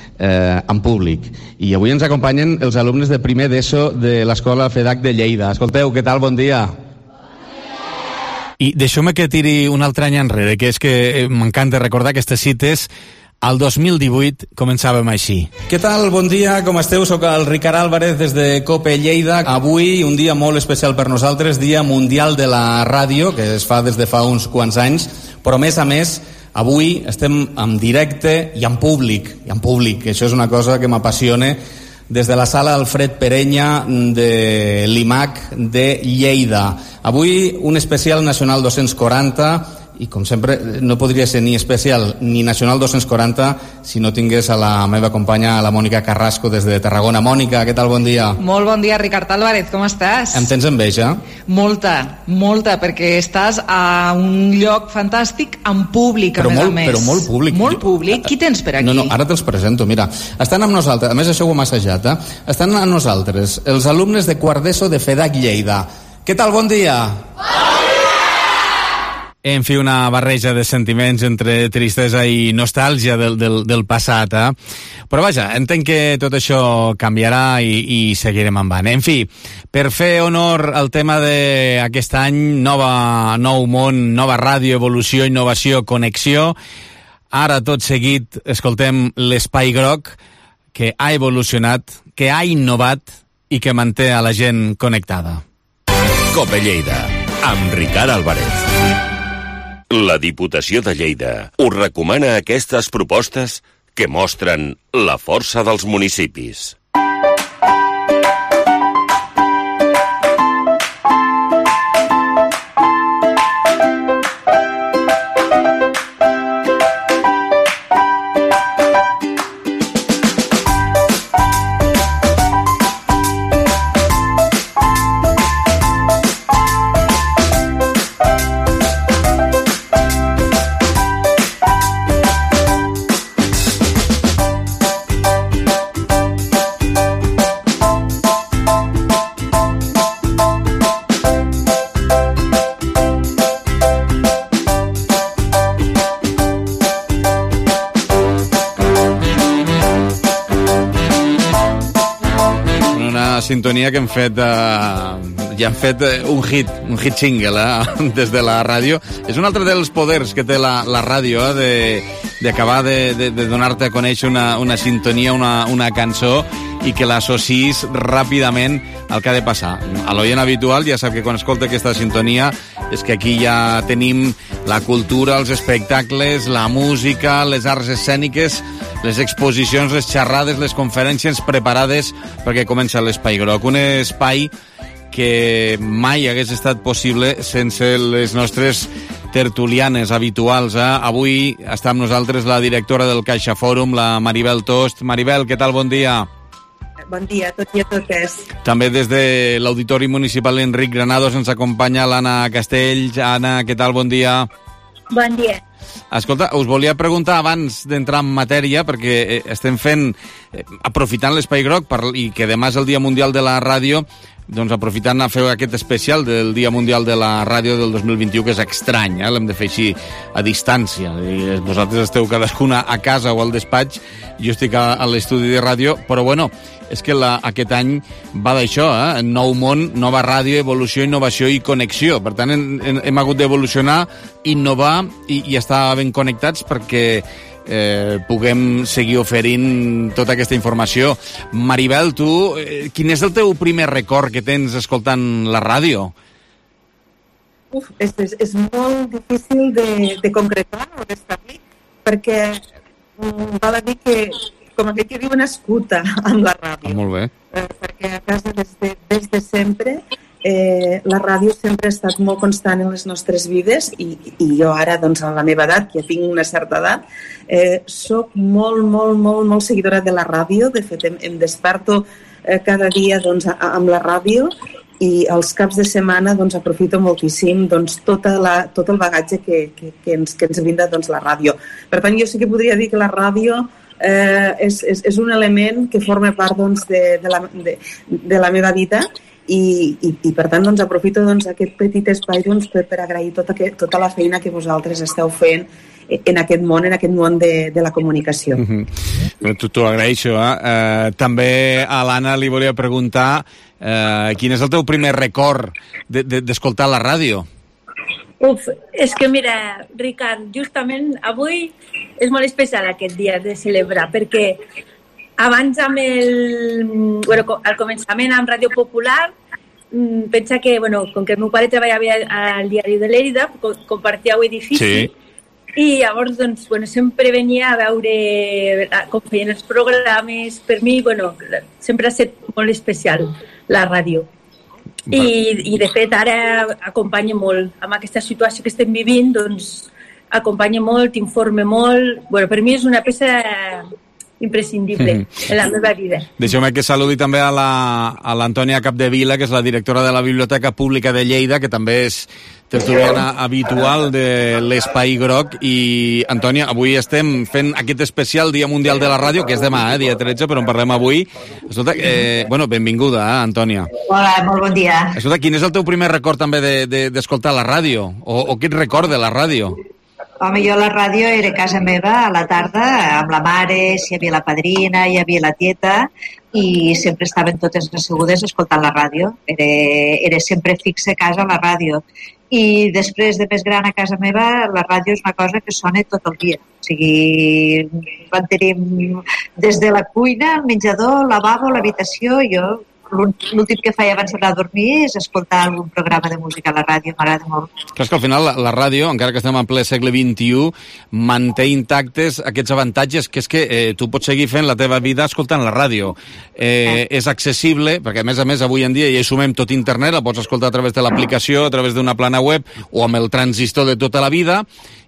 en públic. I avui ens acompanyen els alumnes de primer d'ESO de l'Escola FEDAC de Lleida. Escolteu, què tal? Bon dia. I deixeu-me que tiri un altre any enrere, que és que m'encanta recordar aquestes cites. Al 2018 començàvem així. Què tal? Bon dia, com esteu? Soc el Ricard Álvarez des de COPE Lleida. Avui un dia molt especial per nosaltres, Dia Mundial de la Ràdio, que es fa des de fa uns quants anys, però a més, avui estem en directe i en públic, que això és una cosa que m'apassiona, des de la Sala Alfred Perenya de l'IMAC de Lleida. Avui un especial Nacional 240, i com sempre no podria ser ni especial ni Nacional 240 si no tingués a la meva companya, la Mònica Carrasco, des de Tarragona. Mònica, què tal? Bon dia. Molt bon dia, Ricard Álvarez, com estàs? Em tens enveja? Molta, perquè estàs a un lloc fantàstic amb públic, a més. Però molt públic. Molt públic. Qui tens per aquí? No, ara te'ls presento, mira. Estan amb nosaltres, a més això ho hem assajat, estan amb nosaltres els alumnes de quart d'ESO de FEDAC Lleida. Què tal? Bon dia. En fi, una barreja de sentiments entre tristesa i nostàlgia del passat, Però vaja, entenc que tot això canviarà i seguirem endavant. En fi, per fer honor al tema d'aquest any, nou món, nova ràdio, evolució, innovació, connexió, ara tot seguit escoltem l'Espai Groc, que ha evolucionat, que ha innovat i que manté a la gent connectada. COPE Lleida, amb Ricard Álvarez. La Diputació de Lleida us recomana aquestes propostes que mostren la força dels municipis. sintonia que hem fet ja han fet un hit single des de la ràdio. És un altre dels poders que té la ràdio, d'acabar de donar-te a conèixer una sintonia, una cançó, i que l'associs ràpidament al que ha de passar. A l'oient habitual ja sap que quan escolta aquesta sintonia és que aquí ja tenim la cultura, els espectacles, la música, les arts escèniques, les exposicions, les xerrades, les conferències preparades perquè comença l'Espai Groc. Un espai que mai hagués estat possible sense les nostres tertulianes habituals. Avui està amb nosaltres la directora del Caixa Fòrum, la Maribel Tost. Maribel, què tal? Bon dia. Bon dia a tots i a totes. També des de l'Auditori Municipal Enric Granados ens acompanya l'Anna Castells. Anna, què tal? Bon dia. Bon dia. Escolta, us volia preguntar abans d'entrar en matèria, perquè estem fent, aprofitant l'Espai Groc, i que demà és el Dia Mundial de la Ràdio, doncs aprofitant a fer aquest especial del Dia Mundial de la Ràdio del 2021, que és estrany, l'hem de fer així a distància. I vosaltres esteu cadascuna a casa o al despatx, jo estic a l'estudi de ràdio, però bueno, és que aquest any va d'això, nou món, nova ràdio, evolució, innovació i connexió. Per tant, hem hagut d'evolucionar, innovar i estar ben connectats perquè puguem seguir oferint tota aquesta informació. Maribel, tu, quin és el teu primer record que tens escoltant la ràdio? És molt difícil de concretar o d'establir, perquè val a dir que com aquell que diu nascuda amb la ràdio. Molt bé. Perquè a casa des de sempre la ràdio sempre ha estat molt constant en les nostres vides i jo ara, doncs, a la meva edat, que ja tinc una certa edat, soc molt seguidora de la ràdio. De fet, em desperto cada dia, doncs, amb la ràdio, i els caps de setmana, doncs, aprofito moltíssim, doncs, tot el bagatge que ens brinda, doncs, la ràdio. Per tant, jo sí que podria dir que la ràdio és un element que forma part, doncs, de la meva vida, i per tant, doncs, aprofito, doncs, aquest petit espai, doncs, per agrair tota la feina que vosaltres esteu fent en aquest món de la comunicació. T'ho agraeixo. També a l'Anna li volia preguntar quin és el teu primer record d'escoltar la ràdio? És que mira, Ricard, justament avui és molt especial aquest dia de celebrar, perquè abans al començament amb Ràdio Popular, pensa que, com que el meu pare treballava al diari de Lérida, compartíeu edifici, i llavors, doncs, sempre venia a veure com feien els programes. Per mi, sempre ha estat molt especial la ràdio. I de fet, ara acompanya molt. Amb aquesta situació que estem vivint, doncs, acompanya molt, t'informa molt. Per mi és una peça imprescindible en la meva vida. Deixeu-me que saludi també a l'Antònia Capdevila, que és la directora de la Biblioteca Pública de Lleida, que també és tertuliana habitual de l'Espai Groc. I, Antònia, avui estem fent aquest especial Dia Mundial de la Ràdio, que és demà, dia 13, però en parlem avui. Escolta, benvinguda, Antònia. Hola, molt bon dia. Escolta, quin és el teu primer record també d'escoltar la ràdio? O què et recorda la ràdio? Home, jo la ràdio era a casa meva a la tarda, amb la mare, si hi havia la padrina, hi havia la tieta, i sempre estaven totes assegudes escoltant la ràdio. Era sempre fixa a casa la ràdio. I després de més gran a casa meva, la ràdio és una cosa que sona tot el dia. O sigui, en tenim des de la cuina, el menjador, el lavabo, l'habitació. Jo l'últim que faig abans d'anar a dormir és escoltar algun programa de música a la ràdio, m'agrada molt. Clar, és que al final la ràdio, encara que estem en ple segle XXI, manté intactes aquests avantatges, que és que tu pots seguir fent la teva vida escoltant la ràdio. És accessible, perquè a més avui en dia ja hi sumem tot internet, la pots escoltar a través de l'aplicació, a través d'una plana web o amb el transistor de tota la vida,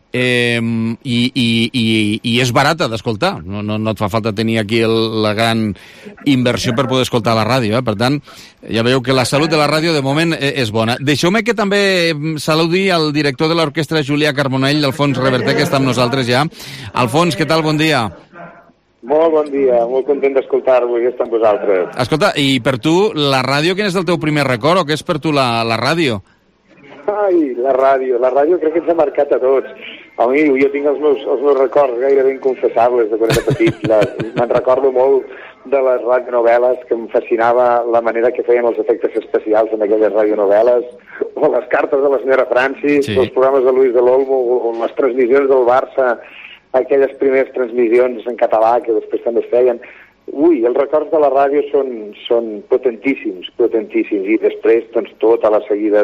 i és barata d'escoltar. No et fa falta tenir aquí la gran inversió per poder escoltar la ràdio. Per tant, ja veieu que la salut de la ràdio de moment és bona. Deixeu-me que també saludi el director de l'orquestra Julià Carbonell, Alfons Reverter, que està amb nosaltres ja. Alfons, què tal? Bon dia. Molt bon dia, molt content d'escoltar-vos i estar amb vosaltres. Escolta, i per tu, la ràdio, quin és el teu primer record, o què és per tu la ràdio? Ai, la ràdio crec que ens ha marcat a tots. Jo tinc els meus records gairebé inconfessables de quan era petit. Me'n recordo molt de les radionovel·les, que em fascinava la manera que feien els efectes especials en aquelles radionovel·les, o les cartes de la senyora Francis, els programes de Luis de l'Olmo, o les transmissions del Barça, aquelles primeres transmissions en català que després també es feien. Ui, els records de la ràdio són potentíssims, i després doncs, tota la seguida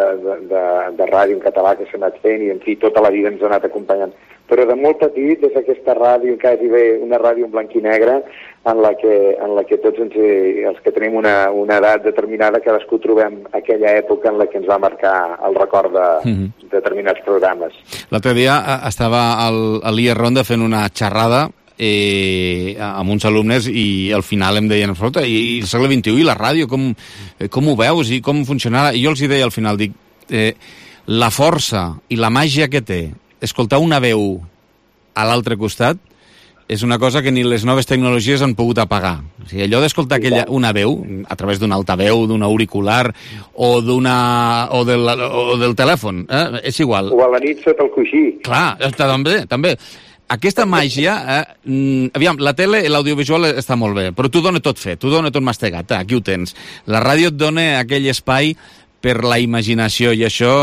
de ràdio en català que s'ha anat fent i, en fi, tota la vida ens ha anat acompanyant. Però de molt petit, des d'aquesta ràdio, quasi bé una ràdio en blanc i negre, en la que tots els que tenim una edat determinada, cadascú trobem aquella època en la que ens va marcar el record de determinats programes. L'altre dia estava a l'IE Ronda fent una xerrada amb uns alumnes i al final em deien, escolta, i el segle XXI i la ràdio, com ho veus i com funcionarà? I jo els deia al final, dic, la força i la màgia que té escoltar una veu a l'altre costat és una cosa que ni les noves tecnologies han pogut apagar. O sigui, allò d'escoltar una veu a través d'un altaveu, d'un auricular o del telèfon, és igual. O a la nit sota el coixí. Clar, també. Aquesta màgia, aviam, la tele i l'audiovisual està molt bé, però t'ho dona tot fet, t'ho dona tot mastegat, aquí ho tens. La ràdio et dona aquell espai per la imaginació i això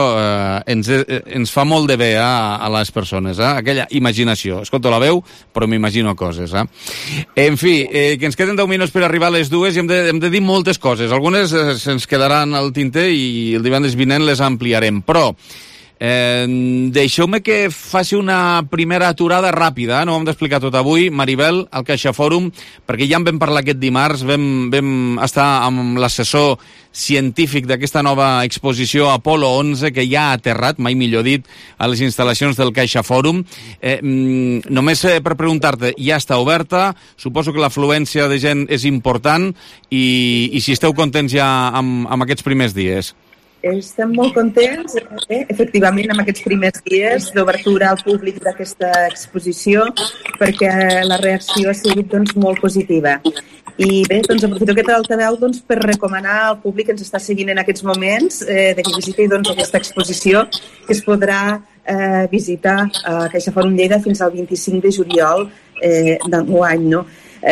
ens fa molt de bé a les persones, aquella imaginació. Escolto la veu, però m'imagino coses. En fi, que ens queden 10 minuts per arribar a les 2 i hem de dir moltes coses. Algunes se'ns quedaran al tinter i el divendres vinent les ampliarem, però deixeu-me que faci una primera aturada ràpida, no ho hem d'explicar tot avui, Maribel, al CaixaForum, perquè ja en vam parlar aquest dimarts, vam estar amb l'assessor científic d'aquesta nova exposició Apolo 11, que ja ha aterrat, mai millor dit, a les instal·lacions del CaixaForum. Només per preguntar-te, ja està oberta, suposo que l'afluència de gent és important i si esteu contents ja amb aquests primers dies. Estem molt contents, efectivament, amb aquests primers dies d'obertura al públic d'aquesta exposició, perquè la reacció ha sigut molt positiva. I bé, aprofito aquest altaveu per recomanar al públic que ens està seguint en aquests moments que visiti aquesta exposició, que es podrà visitar a CaixaForum Lleida fins al 25 de juliol d'enguany, no?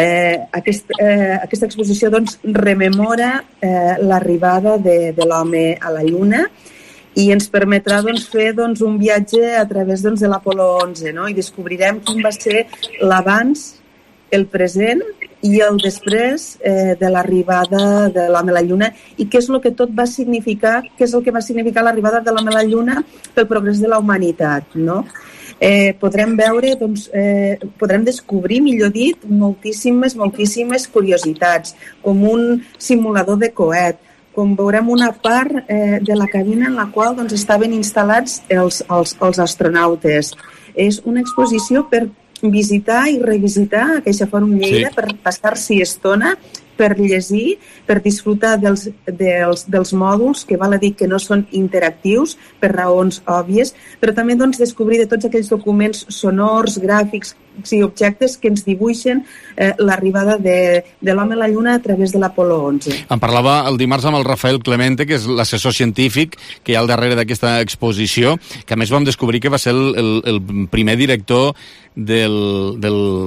Aquesta exposició rememora l'arribada de l'home a la Lluna i ens permetrà fer un viatge a través de l'Apolo 11, no? I descobrirem quin va ser l'abans, el present i el després de l'arribada de l'home a la Lluna i què és el que tot va significar, què és el que va significar l'arribada de l'home a la Lluna pel progrés de la humanitat, no? Podrem veure, podrem descobrir, millor dit, moltíssimes curiositats, com un simulador de coet, com veurem una part de la cabina en la qual estaven instal·lats els astronautes. És una exposició per visitar i revisitar a CaixaForum Lleida, per passar-s'hi estona, per llegir, per disfrutar dels mòduls, que val a dir que no són interactius per raons òbvies, però també descobrir de tots aquells documents sonors, gràfics i objectes que ens dibuixen l'arribada de l'home a la Lluna a través de l'Apolo 11. En parlava el dimarts amb el Rafael Clemente, que és l'assessor científic que hi ha al darrere d'aquesta exposició, que a més vam descobrir que va ser el primer director del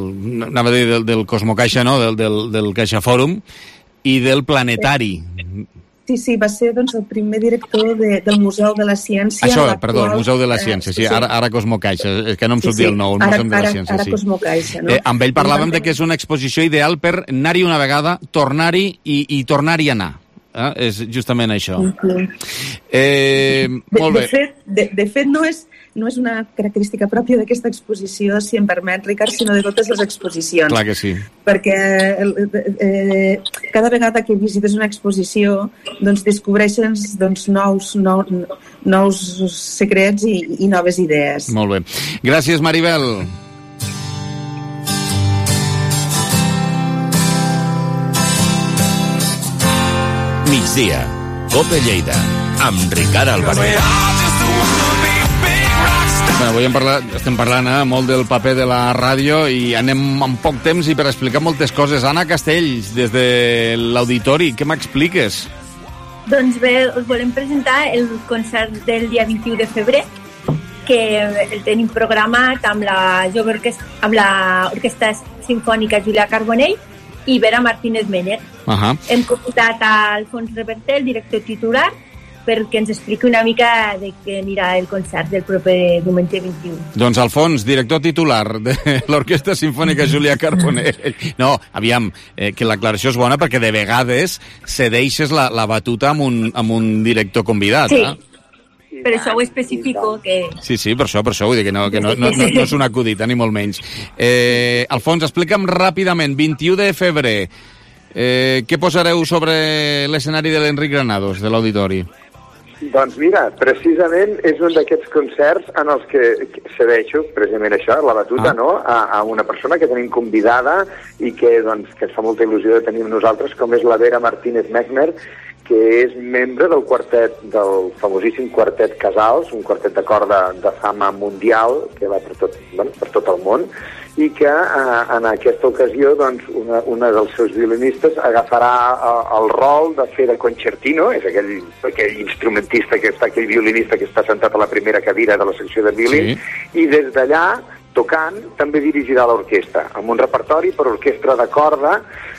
Cosmocaixa, no? del CaixaForum i del Planetari. Sí, va ser el primer director del Museu de la Ciència. Això, perdó, el Museu de la Ciència, sí, ara Cosmocaixa, és que no em sortia el nou, el Museu de la Ciència. Ara Cosmocaixa, no? Amb ell parlàvem que és una exposició ideal per anar-hi una vegada, tornar-hi i tornar-hi a anar. És justament això. Molt bé. De fet, no és una característica pròpia d'aquesta exposició, si em permet, Ricard, sinó de totes les exposicions. Clar que sí. Perquè cada vegada que visites una exposició descobreixes nous secrets i noves idees. Molt bé. Gràcies, Maribel. Migdia, COPE Lleida, amb Ricard Álvarez. Avui estem parlant molt del paper de la ràdio i anem amb poc temps i per explicar moltes coses. Anna Castells, des de l'auditori, què m'expliques? Doncs bé, us volem presentar el concert del dia 21 de febrer, que el tenim programat amb l'Orquestra Simfònica Julià Carbonell i Vera Martínez Meller. Hem convidat a Alfons Reverter, el director titular, perquè ens expliqui una mica de què anirà el concert del proper diumenge 21. Doncs Alfons, director titular de l'Orquestra Simfònica Julià Carbonell. No, aviam, que l'aclaració és bona perquè de vegades cedeixes la batuta amb un director convidat. Sí, per això ho especifico. Que... Sí, per això vull dir que no és un acudit, ni molt menys. Alfons, explica'm ràpidament, 21 de febrer, què posareu sobre l'escenari de l'Enric Granados, de l'Auditori? Doncs mira, precisament és un d'aquests concerts en els que cedeixo precisament això, la batuta, no? A una persona que tenim convidada i que ens fa molta il·lusió de tenir amb nosaltres, com és la Vera Martínez Meller, que és membre del quartet, del famosíssim quartet Casals, un quartet de corda de fama mundial que va per tot el món, i que en aquesta ocasió doncs, una dels seus violinistes agafarà el rol de fer de concertino, és aquell instrumentista aquell violinista que està sentat a la primera cadira de la secció de violí, i des d'allà, tocant, també dirigirà l'orquestra, amb un repertori per orquestra de corda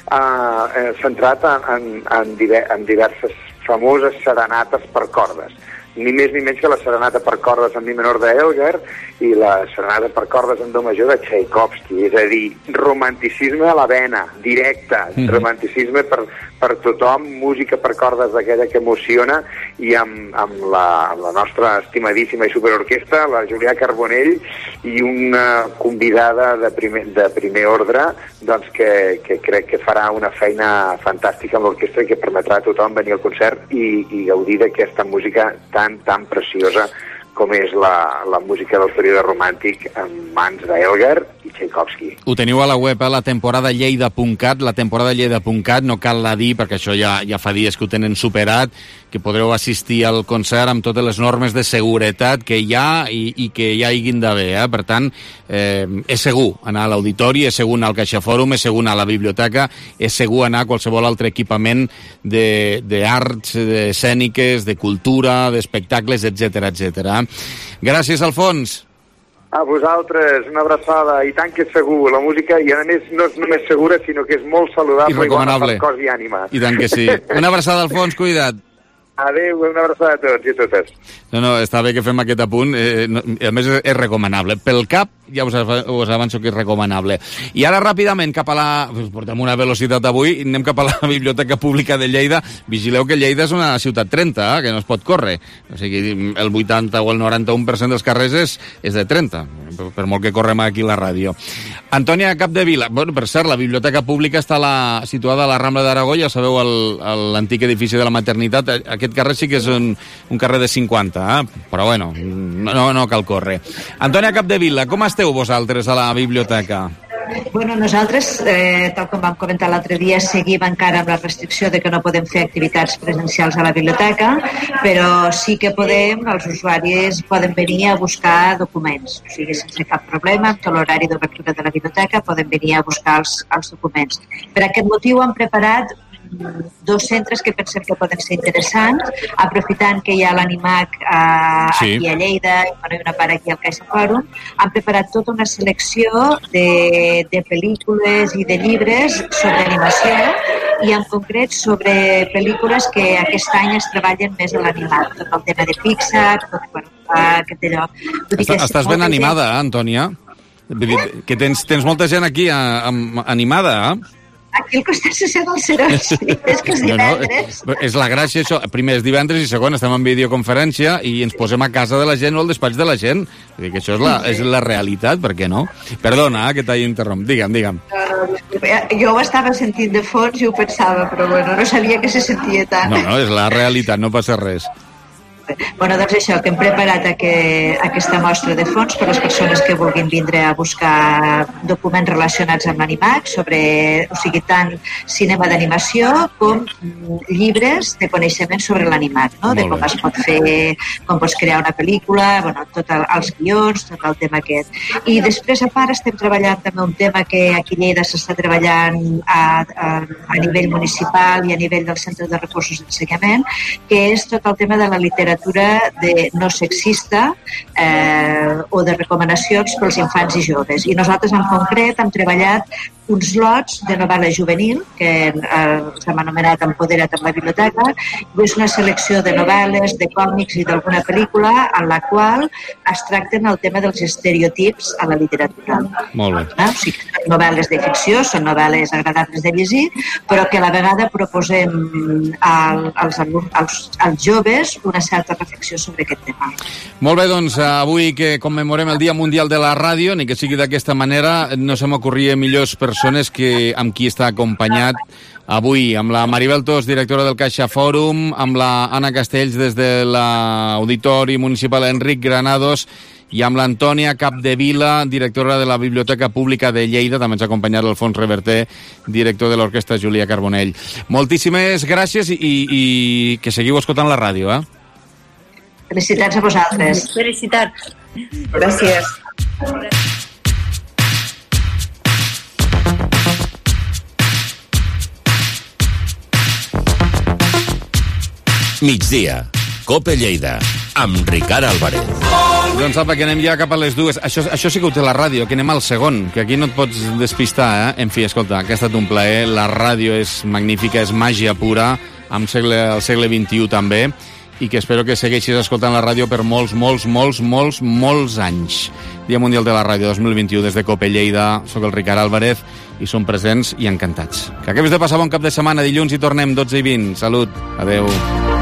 centrat en diverses famoses serenates per cordes. Ni més ni menys que la serenata per cordes en mi menor d'Elgar i la serenata per cordes en do major de Tchaikovsky. És a dir, romanticisme a la vena, directe, romanticisme per tothom, música per cordes d'aquella que emociona, i amb la nostra estimadíssima i superorquestra, la Julià Carbonell, i una convidada de primer ordre, doncs que crec que farà una feina fantàstica amb l'orquestra i que permetrà a tothom venir al concert i gaudir d'aquesta música tan preciosa com és la música del període romàntic en mans d'Elgar i Tchaikovsky. Ho teniu a la web, a la temporadalleida.cat, la temporadalleida.cat, no cal la dir perquè això ja fa dies que ho tenen superat, que podreu assistir al concert amb totes les normes de seguretat que hi ha i que hi hagin d'haver. Per tant, és segur anar a l'auditori, és segur anar al CaixaFòrum, és segur anar a la biblioteca, és segur anar a qualsevol altre equipament d'arts escèniques, de cultura, d'espectacles, etc. Gràcies, Alfons. A vosaltres, una abraçada, i tant que és segur, la música, i a més no és només segura, sinó que és molt saludable i bona per cos i ànima. I tant que sí. Una abraçada, Alfons, cuida't. Adéu, una abraçada a tots i a totes. No, està bé que fem aquest apunt, a més és recomanable. Pel cap, ja us avanço que és recomanable. I ara ràpidament cap a portem una velocitat avui, anem cap a la Biblioteca Pública de Lleida. Vigileu que Lleida és una ciutat 30, que no es pot córrer. O sigui, el 80 o el 91% dels carrers és de 30, per molt que correm aquí a la ràdio. Antònia Capdevila, per cert, la Biblioteca Pública està situada a la Rambla d'Aragó, ja sabeu, l'antic edifici de la Maternitat. Aquest carrer sí que és un carrer de 50, però bueno, no cal córrer. Antònia Capdevila, com esteu vosaltres a la biblioteca? Bueno, nosaltres, tal com vam comentar l'altre dia, seguim encara amb la restricció de que no podem fer activitats presencials a la biblioteca, però sí que els usuaris poden venir a buscar documents, o sigui, sense cap problema, amb tot l'horari d'obertura de la biblioteca poden venir a buscar els documents. Per aquest motiu hem preparat dos centres que pensem que poden ser interessants, aprofitant que hi ha l'Animac aquí a Lleida i una part aquí al CaixaFòrum. Han preparat tota una selecció de pel·lícules i de llibres sobre animació i en concret sobre pel·lícules que aquest any es treballen més a l'Animac, tot el tema de Pixar, aquest allò. Estàs ben animada, Antònia? Que tens molta gent aquí animada, Aquí al costat se sent el Serós, és que és divendres. És la gràcia, això. Primer és divendres i segon estem en videoconferència i ens posem a casa de la gent o al despatx de la gent. Vull dir que això és la realitat, per què no? Perdona, que t'hagi interromput. Digue'm. Jo ho estava sentint de fons i ho pensava, però bueno, no sabia que se sentia tant. No, és la realitat, no passa res. Bueno, doncs això, que hem preparat aquesta mostra de fons per les persones que vulguin vindre a buscar documents relacionats amb l'Animac, o sigui, tant cinema d'animació com llibres de coneixement sobre l'Animac, no? De com es pot fer, com pots crear una pel·lícula, bueno, tots els guions, tot el tema aquest. I després, a part, estem treballant també un tema que aquí a Lleida s'està treballant a nivell municipal i a nivell del Centre de Recursos d'Ensenyament, que és tot el tema de la literatura de no sexista o de recomanacions pels infants i joves. I nosaltres en concret hem treballat uns lots de novel·la juvenil, que s'ha anomenat Empodera't amb la biblioteca, i és una selecció de novel·les, de còmics i d'alguna pel·lícula en la qual es tracten el tema dels estereotips a la literatura. Molt bé. O sigui, són novel·les de ficció, són novel·les agradables de llegir, però que a la vegada proposem als joves una certa reflexió sobre aquest tema. Molt bé, doncs avui que commemorem el Dia Mundial de la Ràdio, ni que sigui d'aquesta manera, no se m'ocorria millors persones que amb qui està acompanyat avui, amb la Maribel Tos, directora del Caixa Fòrum, amb la Anna Castells des de l'Auditori Municipal Enric Granados i amb l'Antònia Capdevila, directora de la Biblioteca Pública de Lleida, també ens ha acompanyat l'Alfons Reverter, director de l'Orquestra Julià Carbonell. Moltíssimes gràcies i que seguiu escoltant la ràdio, eh? Felicitats a vosaltres. Felicitats. Gràcies. Migdia, COPE Lleida, amb Ricard Álvarez. Doncs apa, que anem ja cap a les dues. Això sí que ho té la ràdio, que anem al segon, que aquí no et pots despistar, eh? En fi, escolta, que ha estat un plaer, la ràdio és magnífica, és màgia pura, al segle XXI també, i que espero que segueixis escoltant la ràdio per molts anys. Dia Mundial de la Ràdio 2021 des de COPE Lleida. Soc el Ricard Álvarez i som presents i encantats. Que acabis de passar bon cap de setmana. Dilluns hi tornem 12:20. Salut. Adeu.